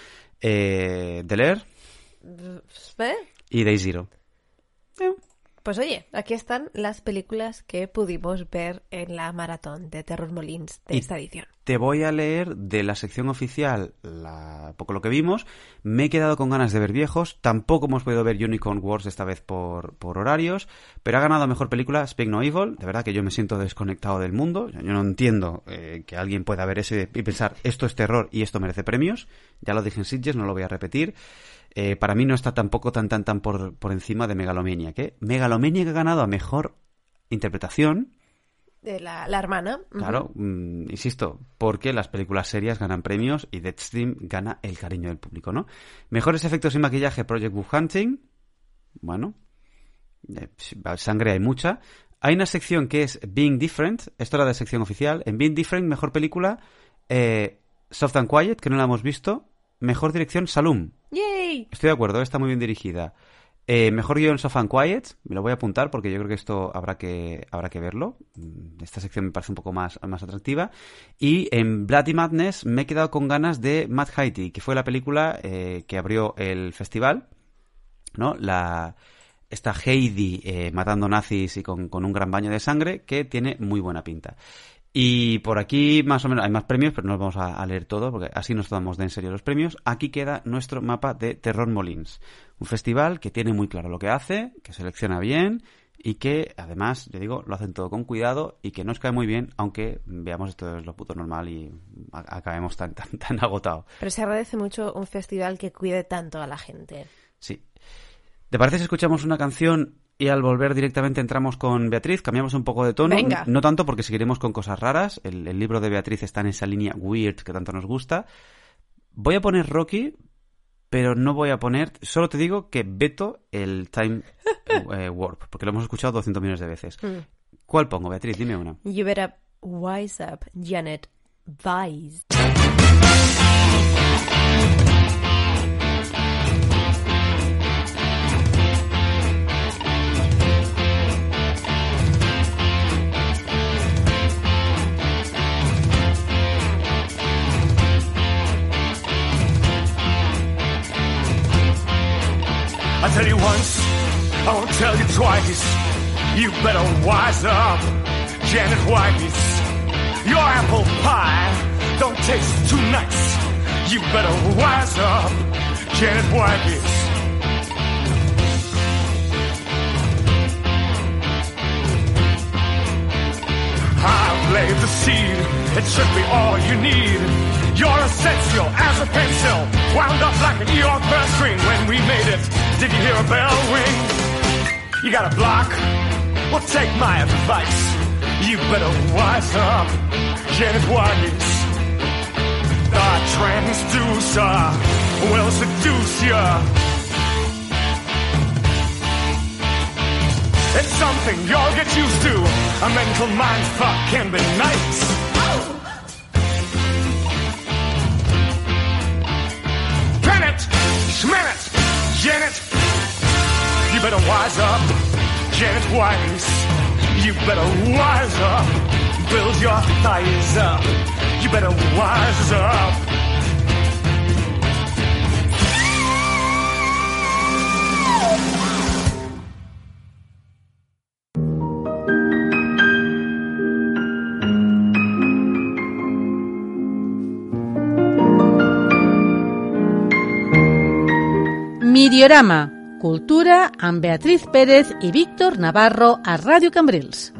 C: Eh, Deler.
B: ¿Eh?
C: Y Day Zero.
B: Pues oye, aquí están las películas que pudimos ver en la maratón de Terror Molins de y esta edición.
C: Te voy a leer de la sección oficial la, poco lo que vimos. Me he quedado con ganas de ver viejos. Tampoco hemos podido ver Unicorn Wars esta vez por, por horarios. Pero ha ganado mejor película Speak No Evil. De verdad que yo me siento desconectado del mundo. Yo no entiendo eh, que alguien pueda ver eso y pensar esto es terror y esto merece premios. Ya lo dije en Sitges, no lo voy a repetir. Eh, para mí no está tampoco tan tan tan por, por encima de Megalomaniac, ¿eh? Megalomaniac ha ganado a mejor interpretación.
B: De la, la hermana.
C: Claro, uh-huh. mm, insisto, porque las películas serias ganan premios y Deadstream gana el cariño del público, ¿no? Mejores efectos y maquillaje, Project Wolf Hunting. Bueno, eh, sangre hay mucha. Hay una sección que es Being Different, esto era de sección oficial. En Being Different, mejor película, eh, Soft and Quiet, que no la hemos visto. Mejor dirección, Salum.
B: ¡Yay!
C: Estoy de acuerdo, está muy bien dirigida. Eh, mejor guión, Soft and Quiet. Me lo voy a apuntar porque yo creo que esto habrá que habrá que verlo. Esta sección me parece un poco más, más atractiva. Y en Bloody Madness me he quedado con ganas de Mad Haiti, que fue la película eh, que abrió el festival, ¿no? La... Esta Heidi eh, matando nazis y con, con un gran baño de sangre, que tiene muy buena pinta. Y por aquí más o menos hay más premios, pero no los vamos a, a leer todo porque así nos tomamos de en serio los premios. Aquí queda nuestro mapa de Terror Molins, un festival que tiene muy claro lo que hace, que selecciona bien y que además, yo digo, lo hacen todo con cuidado y que nos cae muy bien, aunque veamos esto es lo puto normal y a- acabemos tan, tan, tan agotados.
B: Pero se agradece mucho un festival que cuide tanto a la gente.
C: Sí. ¿Te parece si escuchamos una canción y al volver directamente entramos con Beatriz? Cambiamos un poco de tono.
B: Venga.
C: No tanto porque seguiremos con cosas raras. El, el libro de Beatriz está en esa línea weird que tanto nos gusta. Voy a poner Rocky, pero no voy a poner... Solo te digo que veto el Time eh, Warp, porque lo hemos escuchado doscientos millones de veces. Mm. ¿Cuál pongo, Beatriz? Dime una.
B: You better wise up, Janet Weiss.
D: I tell you once, I won't tell you twice. You better wise up, Janet Weiss. Your apple pie don't taste too nice. You better wise up, Janet Weiss. I've laid the seed, it should be all you need. You're essential as a pencil, wound up like an York bell string. When we made it, did you hear a bell ring? You got a block? Well, take my advice. You better wise up, Janet Weiss. The transducer will seduce ya. It's something y'all get used to. A mental mindfuck can be nice. Janet, Schminet, Janet, you better wise up, Janet Weiss. You better wise up, build your thighs up. You better wise up.
E: Miriorama, Cultura, amb Beatriz Pérez i Víctor Navarro a Ràdio Cambrils.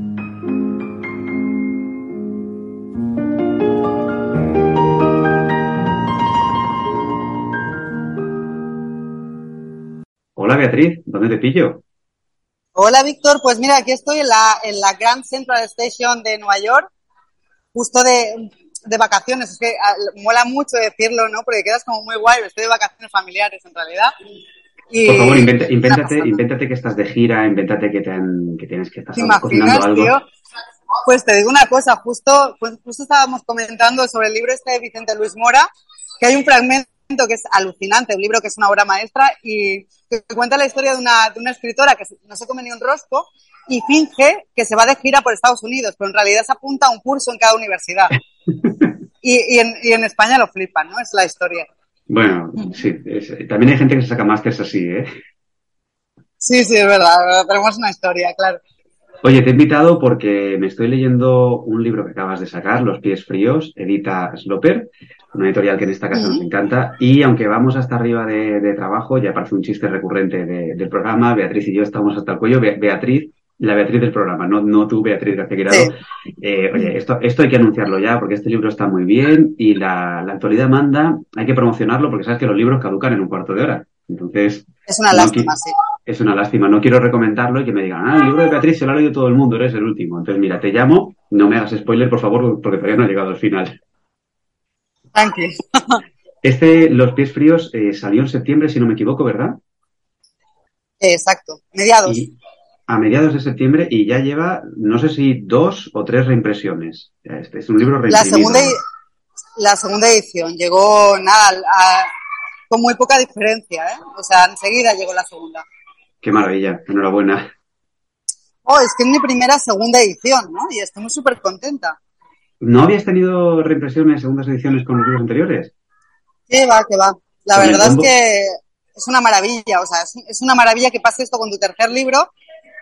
C: Hola Beatriz, ¿dónde te pillo?
F: Hola Víctor, pues mira, aquí estoy en la, en la Grand Central Station de Nueva York, justo de, de vacaciones. Es que a, mola mucho decirlo, ¿no? Porque quedas como muy guay, estoy de vacaciones familiares en realidad. Y...
C: Por favor, inventa, invéntate, invéntate que estás de gira, invéntate que, te han, que tienes que estar cocinando algo.
F: Tío? Pues te digo una cosa, justo, pues justo estábamos comentando sobre el libro este de Vicente Luis Mora, que hay un fragmento que es alucinante, un libro que es una obra maestra y que cuenta la historia de una, de una escritora que no se come ni un rosco y finge que se va de gira por Estados Unidos, pero en realidad se apunta a un curso en cada universidad. Y, y, en, y en España lo flipan, ¿no? Es la historia.
C: Bueno, sí. Es, también hay gente que se saca másters así, ¿eh?
F: Sí, sí, es verdad. Tenemos una historia, claro.
C: Oye, te he invitado porque me estoy leyendo un libro que acabas de sacar, Los pies fríos, edita Sloper, una editorial que en esta casa mm. nos encanta. Y aunque vamos hasta arriba de, de trabajo, ya parece un chiste recurrente de, del programa, Beatriz y yo estamos hasta el cuello. Be- Beatriz, la Beatriz del programa, no, no tú, Beatriz García Guirado. Sí. Eh, oye, esto, esto hay que anunciarlo ya porque este libro está muy bien y la, la actualidad manda, hay que promocionarlo porque sabes que los libros caducan en un cuarto de hora. Entonces...
F: Es una lástima, no, sí.
C: Es una lástima. No quiero recomendarlo y que me digan, ah, el libro de Beatriz se lo ha leído todo el mundo, eres el último. Entonces, mira, te llamo, no me hagas spoiler, por favor, porque todavía no ha llegado al final.
F: Tranqui.
C: Este, Los pies fríos, eh, salió en septiembre, si no me equivoco, ¿verdad?
F: Exacto, mediados.
C: Y a mediados de septiembre y ya lleva, no sé si dos o tres reimpresiones. Este es un libro reimprimido.
F: La segunda, la segunda edición llegó, nada, a, con muy poca diferencia, ¿eh? O sea, enseguida llegó la segunda.
C: Qué maravilla, enhorabuena.
F: Oh, es que es mi primera segunda edición, ¿no? Y estoy súper contenta.
C: ¿No habías tenido reimpresiones, segundas ediciones con los libros anteriores?
F: Que va, que va. La ¿Con verdad es que es una maravilla, o sea, es, es una maravilla que pase esto con tu tercer libro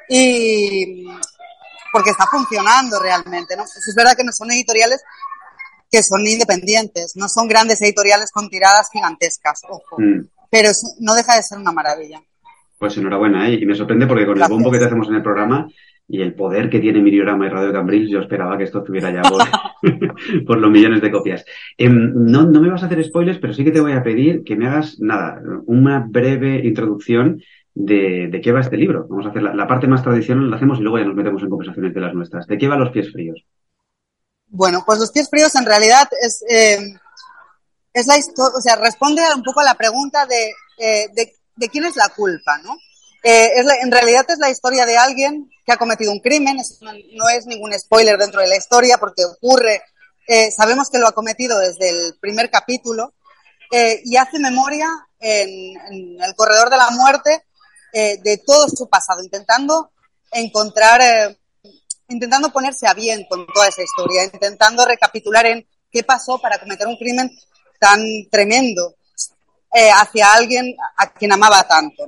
F: y porque está funcionando realmente, ¿no? Pues es verdad que no son editoriales que son independientes, no son grandes editoriales con tiradas gigantescas, ojo, mm. pero es, no deja de ser una maravilla.
C: Pues enhorabuena, ¿eh? Y me sorprende porque con Gracias. El bombo que te hacemos en el programa y el poder que tiene Miriorama y Radio Cambrils, yo esperaba que esto estuviera ya por, por los millones de copias. Eh, no, no me vas a hacer spoilers, pero sí que te voy a pedir que me hagas, nada, una breve introducción de, de qué va este libro. Vamos a hacer la, la parte más tradicional, la hacemos y luego ya nos metemos en conversaciones de las nuestras. ¿De qué va Los pies fríos?
F: Bueno, pues Los pies fríos en realidad es, eh, es la historia, o sea, responde un poco a la pregunta de, eh, de, de quién es la culpa, ¿no? Eh, es la, en realidad es la historia de alguien que ha cometido un crimen, es, no, no es ningún spoiler dentro de la historia porque ocurre, eh, sabemos que lo ha cometido desde el primer capítulo eh, y hace memoria en, en el corredor de la muerte eh, de todo su pasado, intentando encontrar, eh, intentando ponerse a bien con toda esa historia, intentando recapitular en qué pasó para cometer un crimen tan tremendo eh, hacia alguien a quien amaba tanto, ¿no?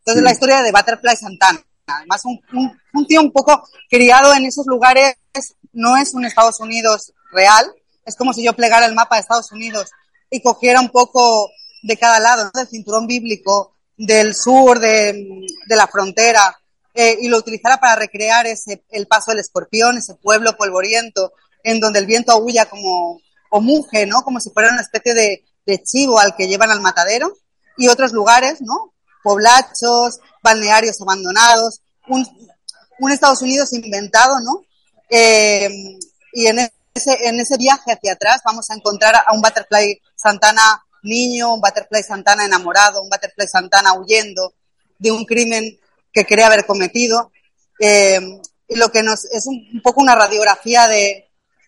F: Entonces, mm. la historia de Butterfly Santana. Además, un, un, un tío un poco criado en esos lugares, no es un Estados Unidos real, es como si yo plegara el mapa de Estados Unidos y cogiera un poco de cada lado, ¿no? Del cinturón bíblico, del sur, de, de la frontera, eh, y lo utilizara para recrear ese, el paso del escorpión, ese pueblo polvoriento, en donde el viento aúlla como, o muge, ¿no? Como si fuera una especie de, de chivo al que llevan al matadero, y otros lugares, ¿no? Poblachos, balnearios abandonados, un, un Estados Unidos inventado, ¿no? Eh, y en ese, en ese viaje hacia atrás vamos a encontrar a un Butterfly Santana niño, un Butterfly Santana enamorado, un Butterfly Santana huyendo de un crimen que cree haber cometido. Eh, y lo que nos es un, un poco una radiografía de,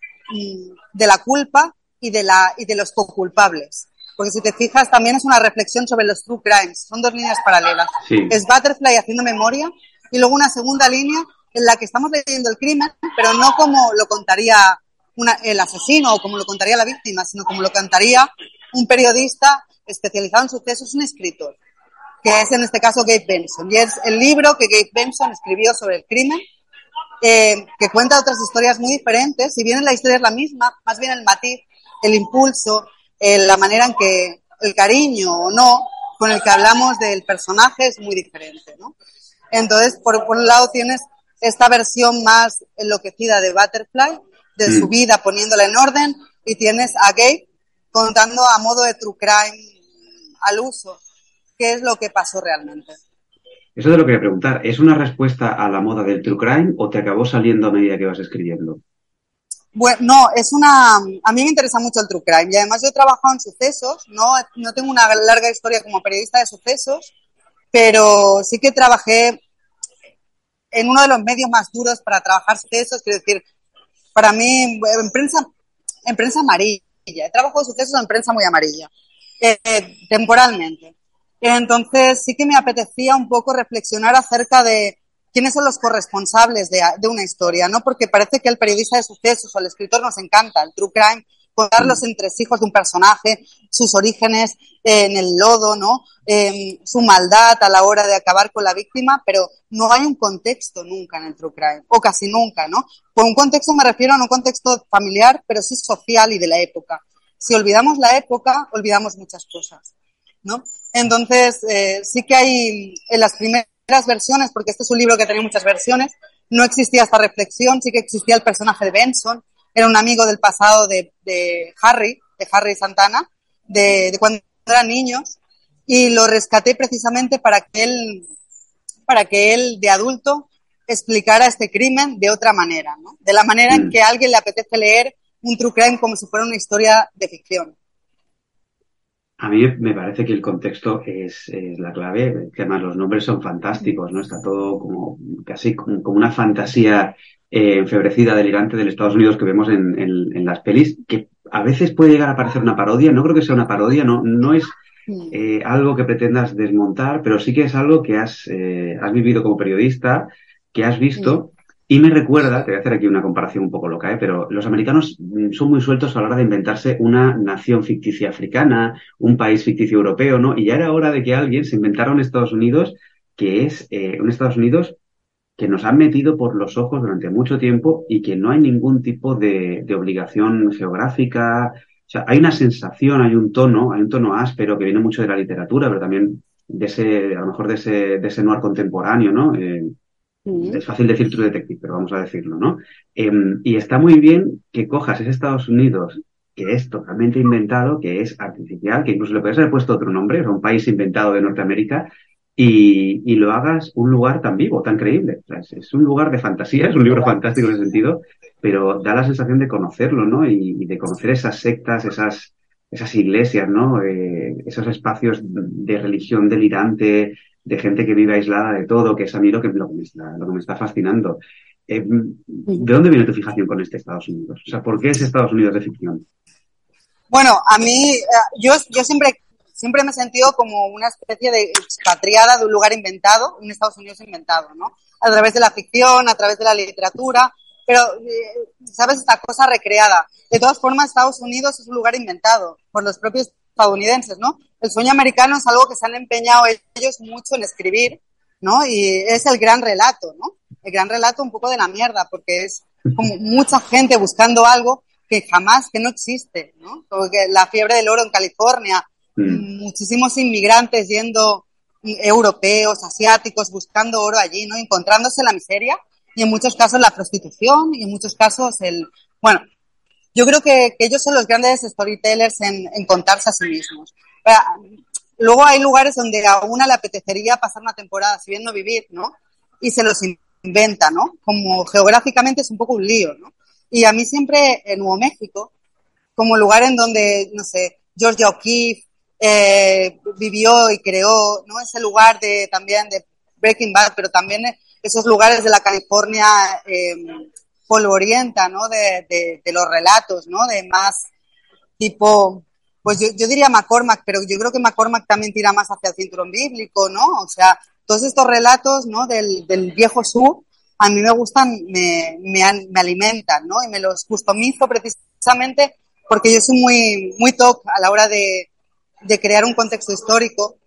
F: de la culpa y de, la, y de los co-culpables. Porque si te fijas, también es una reflexión sobre los true crimes. Son dos líneas paralelas.
C: Sí.
F: Es Butterfly haciendo memoria y luego una segunda línea en la que estamos leyendo el crimen, pero no como lo contaría una, el asesino o como lo contaría la víctima, sino como lo contaría un periodista especializado en sucesos, un escritor, que es en este caso Gabe Benson. Y es el libro que Gabe Benson escribió sobre el crimen, eh, que cuenta otras historias muy diferentes. Si bien la historia es la misma, más bien el matiz, el impulso, eh, la manera en que el cariño o no con el que hablamos del personaje es muy diferente, ¿no? Entonces, por, por un lado tienes esta versión más enloquecida de Butterfly, de mm. su vida poniéndola en orden, y tienes a Gabe contando a modo de true crime al uso qué es lo que pasó realmente.
C: Eso te lo quería preguntar. ¿Es una respuesta a la moda del true crime o te acabó saliendo a medida que vas escribiendo?
F: Bueno, no, es una... A mí me interesa mucho el true crime y además yo he trabajado en sucesos, no, no tengo una larga historia como periodista de sucesos, pero sí que trabajé en uno de los medios más duros para trabajar sucesos, quiero decir, para mí, en prensa, en prensa amarilla. He trabajado sucesos en prensa muy amarilla, eh, temporalmente. Entonces sí que me apetecía un poco reflexionar acerca de quiénes son los corresponsables de, de una historia, ¿no? Porque parece que el periodista de sucesos o el escritor nos encanta, el true crime, contar los entresijos de un personaje, sus orígenes eh, en el lodo, ¿no? Eh, su maldad a la hora de acabar con la víctima, pero no hay un contexto nunca en el true crime, o casi nunca, ¿no? Con un contexto me refiero a un contexto familiar, pero sí social y de la época. Si olvidamos la época, olvidamos muchas cosas, ¿no? Entonces, eh, sí que hay en las primeras versiones, porque este es un libro que tenía muchas versiones, no existía esta reflexión, sí que existía el personaje de Benson, era un amigo del pasado de, de Harry, de Harry Santana, de, de cuando eran niños, y lo rescaté precisamente para que él, para que él de adulto explicara este crimen de otra manera, ¿no? De la manera en que a alguien le apetece leer un true crime como si fuera una historia de ficción.
C: A mí me parece que el contexto es, es la clave, que además los nombres son fantásticos, ¿no? Está todo como casi como, como una fantasía eh, enfebrecida, delirante del Estados Unidos que vemos en, en, en las pelis, que a veces puede llegar a parecer una parodia. No creo que sea una parodia, no, no es eh, algo que pretendas desmontar, pero sí que es algo que has, eh, has vivido como periodista, que has visto. Y me recuerda, te voy a hacer aquí una comparación un poco loca, ¿eh? Pero los americanos son muy sueltos a la hora de inventarse una nación ficticia africana, un país ficticio europeo, ¿no? Y ya era hora de que alguien se inventara un Estados Unidos que es eh, un Estados Unidos que nos han metido por los ojos durante mucho tiempo y que no hay ningún tipo de, de obligación geográfica. O sea, hay una sensación, hay un tono, hay un tono áspero que viene mucho de la literatura, pero también de ese, a lo mejor de ese, de ese noir contemporáneo, ¿no? Eh, Es fácil decir True Detective, pero vamos a decirlo, ¿no? Eh, y está muy bien que cojas ese Estados Unidos que es totalmente inventado, que es artificial, que incluso le puedes haber puesto otro nombre, es un país inventado de Norteamérica, y, y lo hagas un lugar tan vivo, tan creíble. O sea, es, es un lugar de fantasía, es un libro fantástico en ese sentido, pero da la sensación de conocerlo, ¿no? Y, y de conocer esas sectas, esas, esas iglesias, ¿no? Eh, esos espacios de religión delirante, de gente que vive aislada de todo, que es a mí lo que, lo que, me, está, lo que me está fascinando. Eh, ¿De dónde viene tu fijación con este Estados Unidos? O sea, ¿por qué es Estados Unidos de ficción?
F: Bueno, a mí, yo, yo siempre, siempre me he sentido como una especie de expatriada de un lugar inventado, un Estados Unidos inventado, ¿no? A través de la ficción, a través de la literatura, pero, ¿sabes? Esta cosa recreada. De todas formas, Estados Unidos es un lugar inventado por los propios estadounidenses, ¿no? El sueño americano es algo que se han empeñado ellos mucho en escribir, ¿no? Y es el gran relato, ¿no? El gran relato un poco de la mierda, porque es como mucha gente buscando algo que jamás, que no existe, ¿no? Porque la fiebre del oro en California, mm. muchísimos inmigrantes yendo, europeos, asiáticos, buscando oro allí, ¿no? Encontrándose la miseria y en muchos casos la prostitución y en muchos casos el... Bueno, yo creo que, que ellos son los grandes storytellers en, en contarse a sí mismos. Pero, luego hay lugares donde a una le apetecería pasar una temporada, si bien no vivir, ¿no? Y se los inventa, ¿no? Como geográficamente es un poco un lío, ¿no? Y a mí siempre en Nuevo México, como lugar en donde, no sé, Georgia O'Keeffe eh, vivió y creó, ¿no? Ese lugar de también de Breaking Bad, pero también esos lugares de la California eh, polvorienta, ¿no? De, de, de los relatos, ¿no? De más tipo, pues yo, yo diría McCormack, pero yo creo que McCormack también tira más hacia el cinturón bíblico, ¿no? O sea, todos estos relatos, ¿no? Del, del viejo sur, a mí me gustan, me, me, me alimentan, ¿no? Y me los customizo precisamente porque yo soy muy, muy top a la hora de, de crear un contexto histórico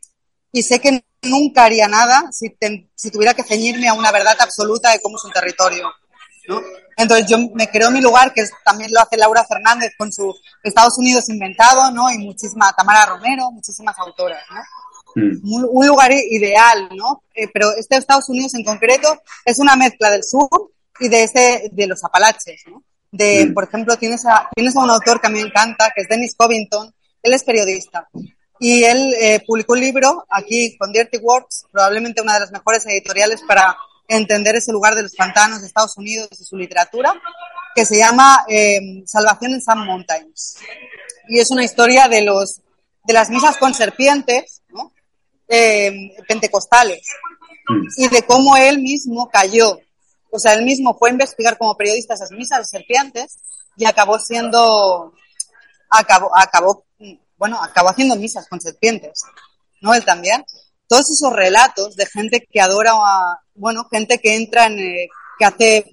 F: y sé que nunca haría nada si, te, si tuviera que ceñirme a una verdad absoluta de cómo es un territorio, ¿no? Entonces yo me creo mi lugar, que es, también lo hace Laura Fernández con su Estados Unidos inventado, ¿no? Y muchísima, Tamara Romero, muchísimas autoras, ¿no? Mm. Un, un lugar ideal, ¿no? Eh, pero este Estados Unidos en concreto es una mezcla del sur y de ese, de los Apalaches, ¿no? De, mm. por ejemplo, tienes a, tienes a un autor que a mí me encanta, que es Dennis Covington. Él es periodista y él eh, publicó un libro aquí con Dirty Words, probablemente una de las mejores editoriales para entender ese lugar de los pantanos de Estados Unidos y su literatura, que se llama eh, Salvación en Sand Mountains. Y es una historia de los de las misas con serpientes, ¿no? Eh, pentecostales, y de cómo él mismo cayó. O sea, él mismo fue a investigar como periodista esas misas de serpientes y acabó siendo, acabó, acabó, bueno, acabó haciendo misas con serpientes, ¿no? Él también. Todos esos relatos de gente que adora, a, bueno, gente que entra en, eh, que hace,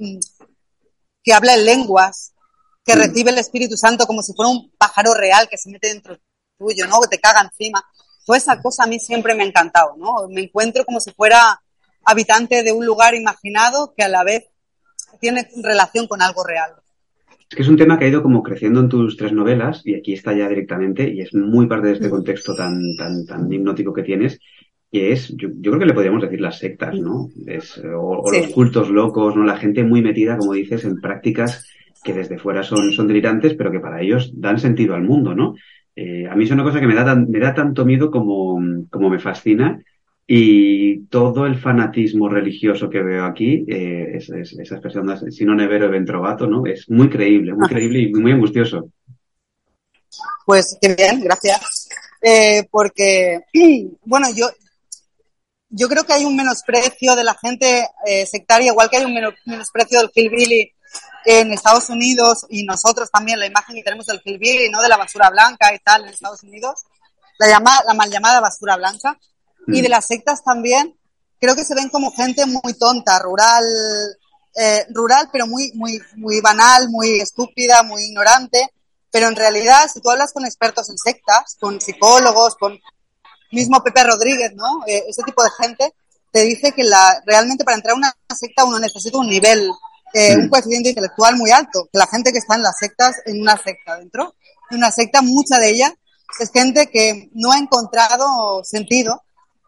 F: que habla en lenguas, que mm. recibe el Espíritu Santo como si fuera un pájaro real que se mete dentro tuyo, ¿no? Que te caga encima. Toda esa cosa a mí siempre me ha encantado, ¿no? Me encuentro como si fuera habitante de un lugar imaginado que a la vez tiene relación con algo real.
C: Es que es un tema que ha ido como creciendo en tus tres novelas, y aquí está ya directamente, y es muy parte de este contexto tan, tan, tan hipnótico que tienes, que es, yo, yo creo que le podríamos decir las sectas, ¿no? Es, o, o sí. los cultos locos, ¿no? La gente muy metida, como dices, en prácticas que desde fuera son, son delirantes, pero que para ellos dan sentido al mundo, ¿no? Eh, a mí es una cosa que me da, tan, me da tanto miedo como, como me fascina, y todo el fanatismo religioso que veo aquí, eh, es, es, esas personas, si no nevero ben trovato, ¿no? Es muy creíble, muy creíble y muy angustioso.
F: Pues qué bien, gracias. Eh, porque, bueno, yo, yo creo que hay un menosprecio de la gente eh, sectaria, igual que hay un menosprecio del hillbilly en Estados Unidos, y nosotros también, la imagen que tenemos del hillbilly, ¿no? De la basura blanca y tal en Estados Unidos, la, llama, la mal llamada basura blanca, mm. y de las sectas también, creo que se ven como gente muy tonta, rural, eh, rural, pero muy, muy, muy banal, muy estúpida, muy ignorante, pero en realidad, si tú hablas con expertos en sectas, con psicólogos, con mismo Pepe Rodríguez, ¿no? Eh, ese tipo de gente, te dice que la, realmente para entrar a una secta uno necesita un nivel, Eh, un coeficiente intelectual muy alto, que la gente que está en las sectas, en una secta dentro, en una secta, mucha de ella es gente que no ha encontrado sentido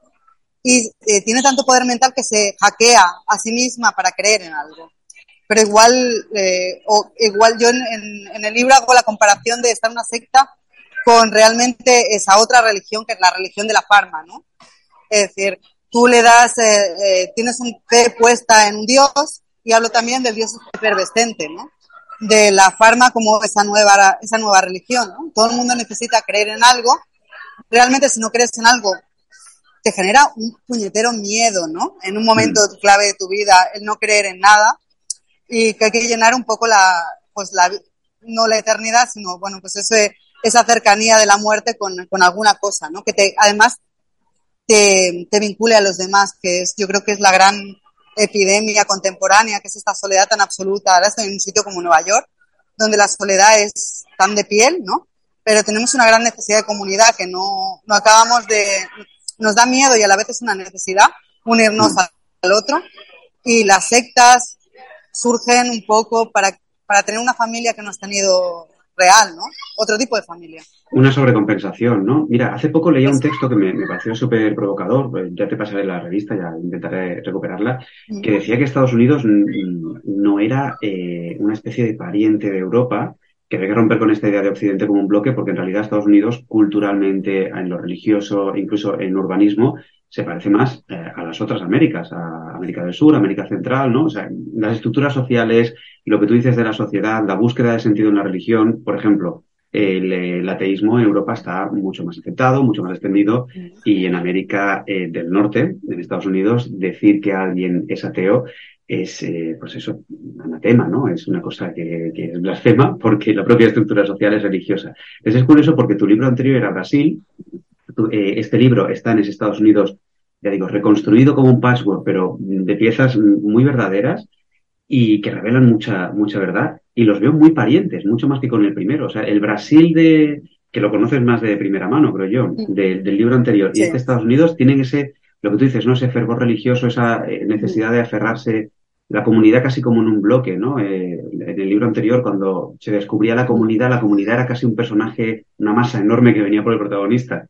F: y eh, tiene tanto poder mental que se hackea a sí misma para creer en algo. Pero igual, eh, o igual yo en, en, en el libro hago la comparación de estar en una secta con realmente esa otra religión, que es la religión de la farma, ¿no? Es decir, tú le das, eh, eh, tienes un fe puesta en un dios. Y hablo también del dios efervescente, ¿no? De la farma como esa nueva, esa nueva religión, ¿no? Todo el mundo necesita creer en algo. Realmente, si no crees en algo, te genera un puñetero miedo, ¿no? En un momento clave de tu vida, el no creer en nada. Y que hay que llenar un poco la, pues la, no la eternidad, sino, bueno, pues ese, esa cercanía de la muerte con, con alguna cosa, ¿no? Que te, además, te, te vincule a los demás, que es, yo creo que es la gran epidemia contemporánea, que es esta soledad tan absoluta. Ahora estoy en un sitio como Nueva York, donde la soledad es tan de piel, ¿no? pero tenemos una gran necesidad de comunidad que no, no acabamos de... Nos da miedo y a la vez es una necesidad unirnos al otro. Y las sectas surgen un poco para, para tener una familia que no has tenido real, ¿no? Otro tipo de familia.
G: Una sobrecompensación, ¿no? Mira, hace poco leía un texto que me, me pareció súper provocador, ya te pasaré la revista, ya intentaré recuperarla, que decía que Estados Unidos no era eh, una especie de pariente de Europa, que había que romper con esta idea de Occidente como un bloque, porque en realidad Estados Unidos, culturalmente, en lo religioso, incluso en urbanismo, se parece más eh, a las otras Américas, a América del Sur, América Central, ¿no? O sea, las estructuras sociales, lo que tú dices de la sociedad, la búsqueda de sentido en la religión, por ejemplo, el, el ateísmo en Europa está mucho más aceptado, mucho más extendido, y en América eh, del Norte, en Estados Unidos, decir que alguien es ateo es, eh, pues eso, anatema, ¿no? Es una cosa que, que es blasfema porque la propia estructura social es religiosa. Entonces es curioso porque tu libro anterior era Brasil. Este libro está en Estados Unidos, ya digo, reconstruido como un patchwork, pero de piezas muy verdaderas y que revelan mucha mucha verdad, y los veo muy parientes, mucho más que con el primero. O sea, el Brasil de que lo conoces más de primera mano, creo yo, de, del libro anterior, sí. Y este Estados Unidos tienen ese, lo que tú dices, ¿no? Ese fervor religioso, esa necesidad de aferrarse, la comunidad casi como en un bloque, ¿no? Eh, en el libro anterior, cuando se descubría la comunidad, la comunidad era casi un personaje, una masa enorme que venía por el protagonista.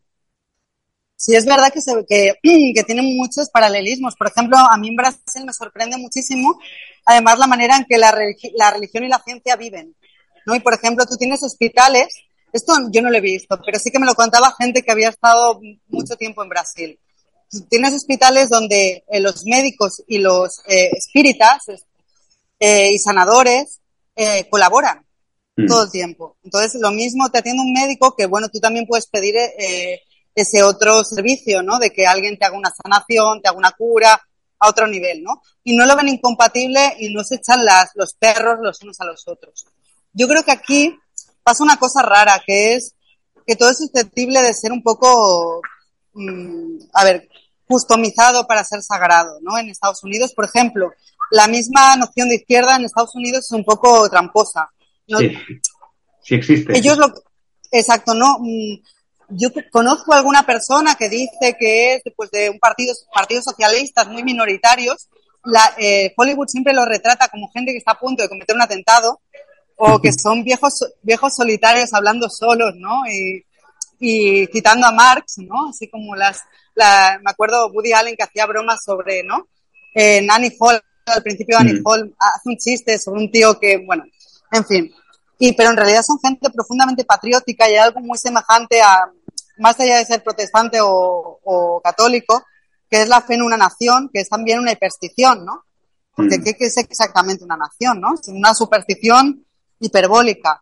F: Sí, es verdad que, se, que, que tienen muchos paralelismos. Por ejemplo, a mí en Brasil me sorprende muchísimo, además, la manera en que la, religi- la religión y la ciencia viven, ¿no? Y, por ejemplo, tú tienes hospitales, esto yo no lo he visto, pero sí que me lo contaba gente que había estado mucho tiempo en Brasil. Tienes hospitales donde eh, los médicos y los eh, espíritas eh, y sanadores eh, colaboran mm. todo el tiempo. Entonces, lo mismo te atiende un médico que, bueno, tú también puedes pedir... Eh, ese otro servicio, ¿no? De que alguien te haga una sanación, te haga una cura a otro nivel, ¿no? Y no lo ven incompatible y no se echan las, los perros los unos a los otros. Yo creo que aquí pasa una cosa rara, que es que todo es susceptible de ser un poco, mmm, a ver, customizado para ser sagrado, ¿no? En Estados Unidos, por ejemplo, la misma noción de izquierda en Estados Unidos es un poco tramposa, ¿no?
G: Sí, sí existe.
F: Ellos lo, exacto, ¿no? Yo conozco a alguna persona que dice que es pues, de un partido, partidos socialistas muy minoritarios. La, eh, Hollywood siempre los retrata como gente que está a punto de cometer un atentado o que son viejos viejos solitarios hablando solos, ¿no? Y, y citando a Marx, ¿no? Así como las... La, me acuerdo Woody Allen que hacía bromas sobre, ¿no? Eh, Annie Hall, al principio de Annie mm. Hall hace un chiste sobre un tío que, bueno, en fin. Y, pero en realidad son gente profundamente patriótica y hay algo muy semejante a... más allá de ser protestante o, o católico, que es la fe en una nación, que es también una hiperstición, ¿no? Porque mm. ¿qué, ¿qué es exactamente una nación, no? Es una superstición hiperbólica.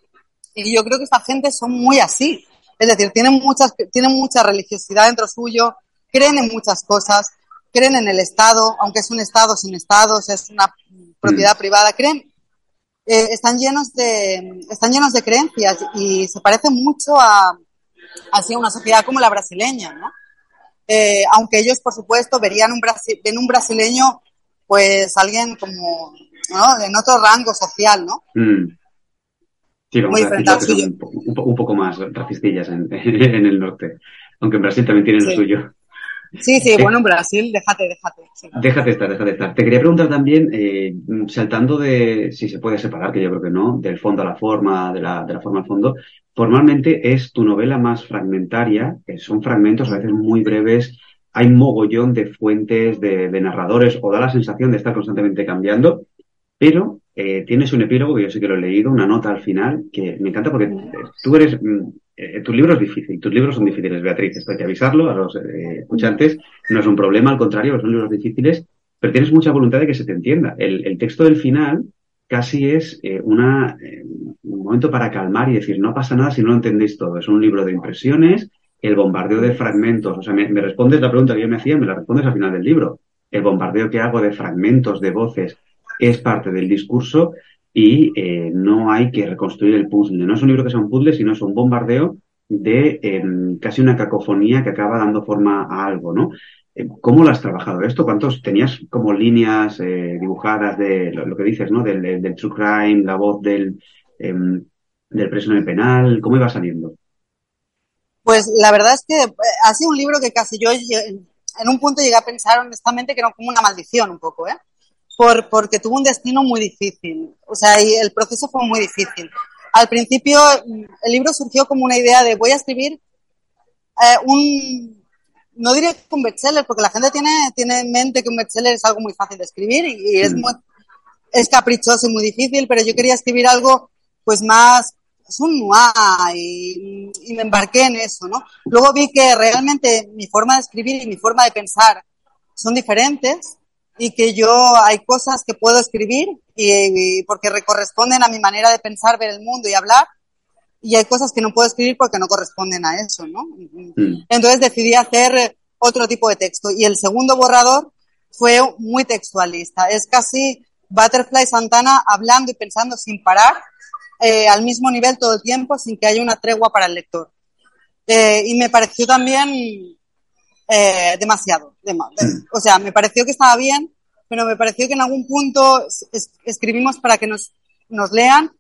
F: Y yo creo que esta gente son muy así. Es decir, tienen muchas, tienen mucha religiosidad dentro suyo, creen en muchas cosas, creen en el Estado, aunque es un Estado sin Estados, es una propiedad mm. privada, creen, eh, están llenos de, están llenos de creencias y se parecen mucho a, así una sociedad como la brasileña, ¿no? Eh, aunque ellos, por supuesto, verían un brasi- ven un brasileño, pues alguien como, ¿no? En otro rango social, ¿no?
G: Mm. Sí, vamos
F: muy
G: a decir que son un, un, un poco más racistillas en, en el norte, aunque en Brasil también tienen sí. lo suyo.
F: Sí, sí, bueno, en Brasil, déjate, déjate. Sí.
G: Déjate estar, déjate estar. Te quería preguntar también, eh, saltando de, si se puede separar, que yo creo que no, del fondo a la forma, de la, de la forma al fondo, formalmente es tu novela más fragmentaria, que son fragmentos a veces muy breves, hay mogollón de fuentes, de, de narradores, o da la sensación de estar constantemente cambiando, pero eh, tienes un epílogo, que yo sí que lo he leído, una nota al final, que me encanta porque tú eres... Eh, tu libro es difícil, tus libros son difíciles, Beatriz, esto hay que avisarlo a los eh, escuchantes, no es un problema, al contrario, son libros difíciles, pero tienes mucha voluntad de que se te entienda. El, el texto del final casi es eh, una, eh, un momento para calmar y decir, no pasa nada si no lo entendéis todo, es un libro de impresiones, el bombardeo de fragmentos, o sea, me, me respondes la pregunta que yo me hacía, me la respondes al final del libro, el bombardeo que hago de fragmentos, de voces, es parte del discurso. Y eh, no hay que reconstruir el puzzle. No es un libro que sea un puzzle, sino es un bombardeo de eh, casi una cacofonía que acaba dando forma a algo, ¿no? Eh, ¿Cómo lo has trabajado esto? ¿Cuántos tenías como líneas eh, dibujadas de lo, lo que dices, ¿no? Del, del, del true crime, la voz del, eh, del preso en el penal? ¿Cómo iba saliendo?
F: Pues la verdad es que ha sido un libro que casi yo en un punto llegué a pensar honestamente que era como una maldición un poco, ¿eh? Por, porque tuvo un destino muy difícil. O sea, y el proceso fue muy difícil. Al principio el libro surgió como una idea de voy a escribir eh, un... No diré que un bestseller, porque la gente tiene, tiene en mente que un bestseller es algo muy fácil de escribir y, y es, muy, es caprichoso y muy difícil, pero yo quería escribir algo pues más... Es un noir y, y me embarqué en eso, ¿no? Luego vi que realmente mi forma de escribir y mi forma de pensar son diferentes y que yo hay cosas que puedo escribir y, y porque corresponden a mi manera de pensar, ver el mundo y hablar, y hay cosas que no puedo escribir porque no corresponden a eso, ¿no? Mm. Entonces decidí hacer otro tipo de texto y el segundo borrador fue muy textualista. Es casi Butterfly Santana hablando y pensando sin parar, eh, al mismo nivel todo el tiempo, sin que haya una tregua para el lector. Eh, y me pareció también eh, demasiado. Dem- de, o sea, me pareció que estaba bien, pero me pareció que en algún punto es- escribimos para que nos, nos lean.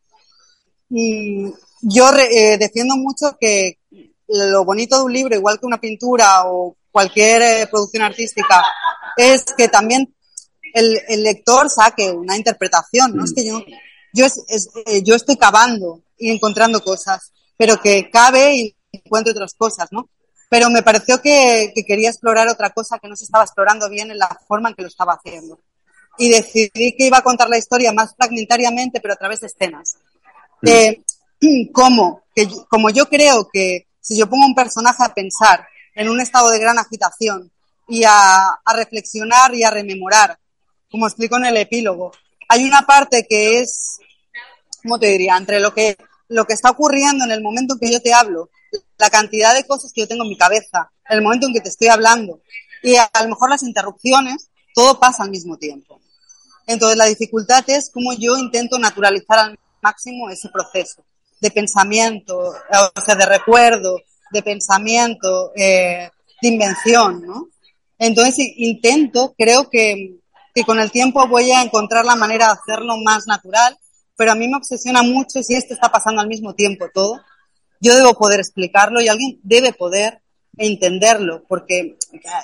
F: Y yo re, eh, defiendo mucho que lo bonito de un libro, igual que una pintura o cualquier eh, producción artística, es que también el, el lector saque una interpretación, ¿no? Es que yo, yo, es, es, eh, yo estoy cavando y encontrando cosas, pero que cabe y encuentro otras cosas, ¿no? Pero me pareció que, que quería explorar otra cosa que no se estaba explorando bien en la forma en que lo estaba haciendo. Y decidí que iba a contar la historia más fragmentariamente, pero a través de escenas. Eh, ¿Cómo? Que, como yo creo que si yo pongo un personaje a pensar en un estado de gran agitación y a, a reflexionar y a rememorar, como explico en el epílogo, hay una parte que es, ¿cómo te diría? Entre lo que, lo que está ocurriendo en el momento en que yo te hablo, la cantidad de cosas que yo tengo en mi cabeza, en el momento en que te estoy hablando, y a, a lo mejor las interrupciones, todo pasa al mismo tiempo. Entonces la dificultad es cómo yo intento naturalizar al máximo ese proceso de pensamiento, o sea, de recuerdo, de pensamiento, eh, de invención, ¿no? Entonces intento, creo que, que con el tiempo voy a encontrar la manera de hacerlo más natural, pero a mí me obsesiona mucho si esto está pasando al mismo tiempo todo. Yo debo poder explicarlo y alguien debe poder entenderlo, porque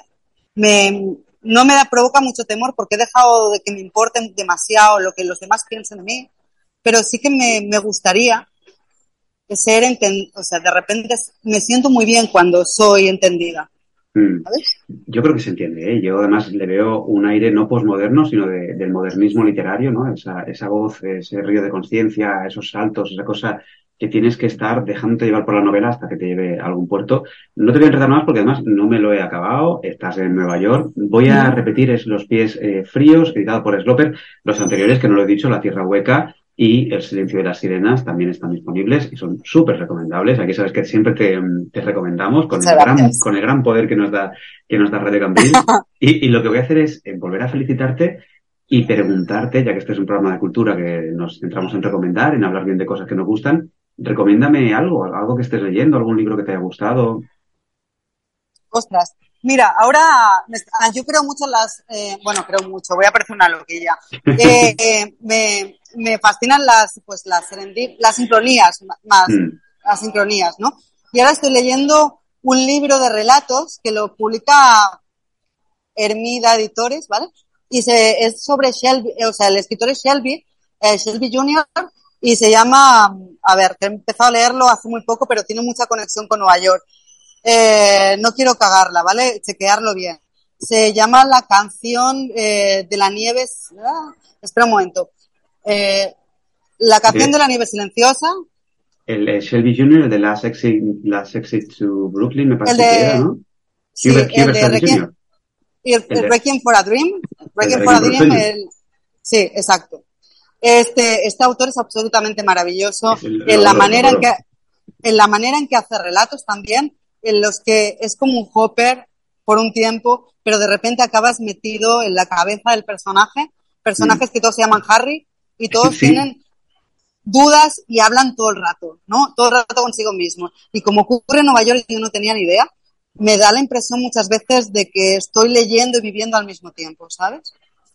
F: me, no me da, provoca mucho temor porque he dejado de que me importen demasiado lo que los demás piensen de mí, pero sí que me, me gustaría ser entendida, o sea, de repente me siento muy bien cuando soy entendida. ¿Sabes?
G: Yo creo que se entiende, ¿eh? Yo además le veo un aire no posmoderno, sino de, del modernismo literario, ¿no? Esa, esa voz, ese río de conciencia, esos saltos, esa cosa que tienes que estar dejándote llevar por la novela hasta que te lleve a algún puerto. No te voy a enredar más porque además no me lo he acabado. Estás en Nueva York. Voy a repetir es Los pies eh, fríos, editado por Sloper. Los anteriores, que no lo he dicho, La tierra hueca y El silencio de las sirenas también están disponibles y son súper recomendables. Aquí sabes que siempre te, te recomendamos con el, gran, con el gran poder que nos da, que nos da Radio Cambril. y, y lo que voy a hacer es eh, volver a felicitarte y preguntarte, ya que este es un programa de cultura que nos centramos en recomendar, en hablar bien de cosas que nos gustan, recomiéndame algo, algo que estés leyendo, algún libro que te haya gustado.
F: Ostras, mira, ahora yo creo mucho en las, eh, bueno, creo mucho, voy a parecer una loquilla. Eh, eh, me, me fascinan las, pues las serendip, las sincronías, más, mm. las sincronías, ¿no? Y ahora estoy leyendo un libro de relatos que lo publica Hermida Editores, ¿vale? Y se, es sobre Shelby, o sea, el escritor es Shelby, eh, Shelby junior, y se llama, a ver, que he empezado a leerlo hace muy poco, pero tiene mucha conexión con Nueva York. Eh, no quiero cagarla, ¿vale? Chequearlo bien. Se llama La canción eh, de la nieve... Ah, espera un momento. Eh, la canción de, de la nieve silenciosa.
G: El, el Shelby junior, el de Last Exit, Last Exit to Brooklyn, me parece
F: de,
G: que era, ¿no?
F: Sí, Hubert, el, Hubert de Requiem, y el, el, el Requiem for a Dream. Requiem for a Dream, el, sí, exacto. Este, este autor es absolutamente maravilloso el, en la manera en que, en la manera en que hace relatos también, en los que es como un Hopper por un tiempo, pero de repente acabas metido en la cabeza del personaje, personajes mm. que todos se llaman Harry y todos sí. tienen dudas y hablan todo el rato, ¿no? Todo el rato consigo mismo. Y como ocurre en Nueva York y yo no tenía ni idea, me da la impresión muchas veces de que estoy leyendo y viviendo al mismo tiempo, ¿sabes?